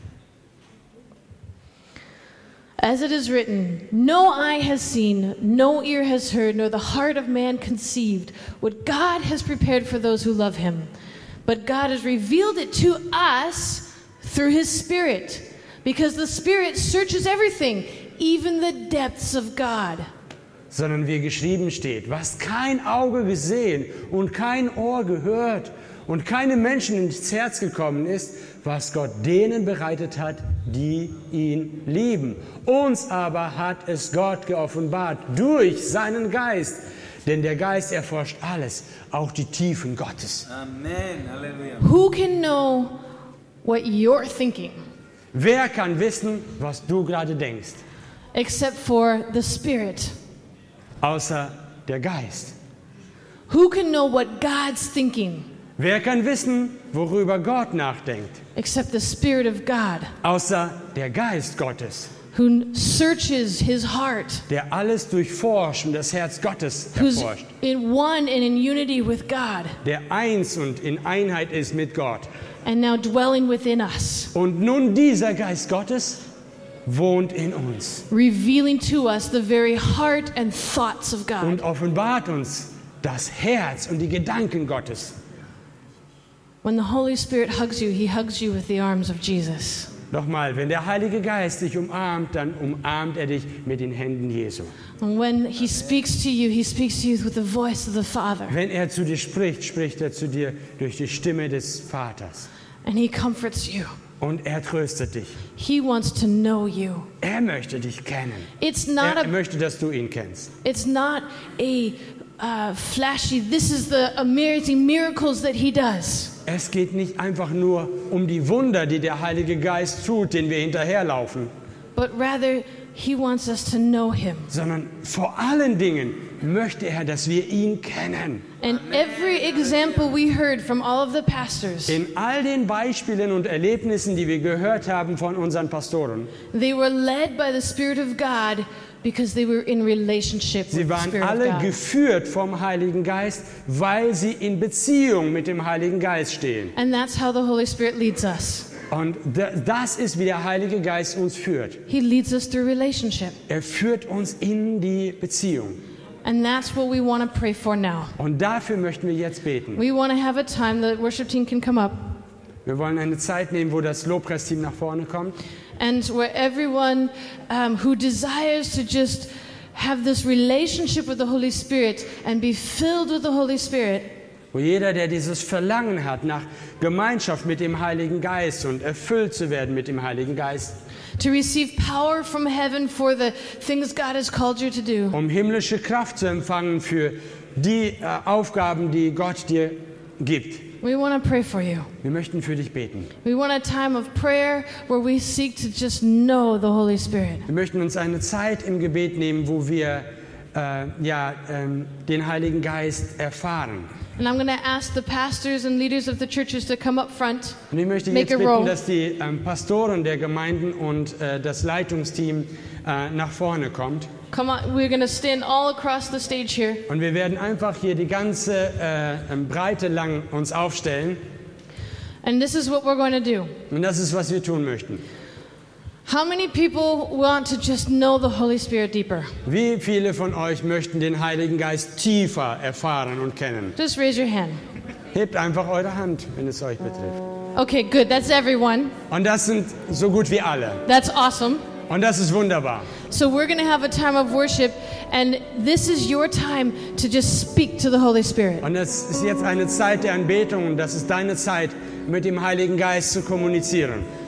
As it is written, no eye has seen, no ear has heard, nor the heart of man conceived what God has prepared for those who love him. But God has revealed it to us through his Spirit, because the Spirit searches everything, even the depths of God. Sondern wie geschrieben steht, was kein Auge gesehen und kein Ohr gehört und keinem Menschen ins Herz gekommen ist, was Gott denen bereitet hat, die ihn lieben. Uns aber hat es Gott geoffenbart durch seinen Geist. Denn der Geist erforscht alles, auch die Tiefen Gottes. Amen. Halleluja. Who can know what you're thinking Wer kann wissen, was du gerade denkst, except for the Spirit? außer der Geist? Who can know what God's thinking Wer kann wissen, worüber Gott nachdenkt, except the Spirit of God, außer der Geist Gottes, who searches his heart, der alles durchforscht und das Herz Gottes who's erforscht, in one and in unity with God, der eins und in Einheit ist mit Gott. and now dwelling within us, Und nun dieser Geist Gottes wohnt in uns revealing to us the very heart and thoughts of God. und offenbart uns das Herz und die Gedanken Gottes. When the Holy Spirit hugs you, he hugs you with the arms of Jesus. Nochmal, wenn der Heilige Geist dich umarmt, dann umarmt er dich mit den Händen Jesu. And when he speaks to you, he speaks to you with the voice of the Father. Wenn er zu dir spricht, spricht er zu dir durch die Stimme des Vaters. And he comforts you. Und er tröstet dich. He wants to know you. Er möchte dich kennen. It's not Er a möchte, dass du ihn kennst. it's not a uh, flashy, this is the amazing miracles that he does. Es geht nicht einfach nur um die Wunder, die der Heilige Geist tut, denen wir hinterherlaufen, But rather, he wants us to know him. sondern vor allen Dingen möchte er, dass wir ihn kennen. And every example we heard from all of the pastors, In all den Beispielen und Erlebnissen, die wir gehört haben von unseren Pastoren, they were led by the Spirit of God because they were in relationship with sie the waren Spirit of alle God. geführt vom Heiligen Geist, weil sie in Beziehung mit dem Heiligen Geist stehen. And that's how the Holy Spirit leads us. Und da- das ist, wie der Heilige Geist uns führt. He leads us through relationship. Er führt uns in die Beziehung. And that's what we want to pray for now. Und dafür möchten wir jetzt beten. We want to have a time the worship team can come up Wir wollen eine Zeit nehmen, wo das Lobpreisteam nach vorne kommt. and where everyone um, who desires to just have this relationship with the Holy Spirit and be filled with the Holy Spirit, Wo jeder, der dieses Verlangen hat nach Gemeinschaft mit dem Heiligen Geist und erfüllt zu werden mit dem Heiligen Geist, to receive power from heaven for the things God has called you to do. Um himmlische Kraft zu empfangen für die äh, Aufgaben, die Gott dir gibt. We want to pray for you. Wir möchten für dich beten. We want a time of prayer where we seek to just know the Holy Spirit. Wir möchten uns eine Zeit im Gebet nehmen, wo wir äh, ja, ähm, den Heiligen Geist erfahren. And I'm going to ask the pastors and leaders of the churches to come up front. Und ich möchte Make jetzt a row. bitten, dass die ähm, Pastoren der Gemeinden und äh, das Leitungsteam äh, nach vorne kommt. Come on, we're going to stand all across the stage here. Und wir werden einfach hier die ganze äh, Breite lang uns aufstellen. And this is what we're going to do. Und das ist, was wir tun möchten. How many people want to just know the Holy Spirit deeper? Wie viele von euch möchten den Heiligen Geist tiefer erfahren und kennen? Just raise your hand. Hebt einfach eure Hand, wenn es euch betrifft. Okay, good. That's everyone. Und das sind so gut wie alle. That's awesome. Und das ist wunderbar. So we're going to have a time of worship, and this is your time to just speak to the Holy Spirit. Und es ist jetzt eine Zeit der Anbetung und das ist deine Zeit, mit dem Heiligen Geist zu kommunizieren.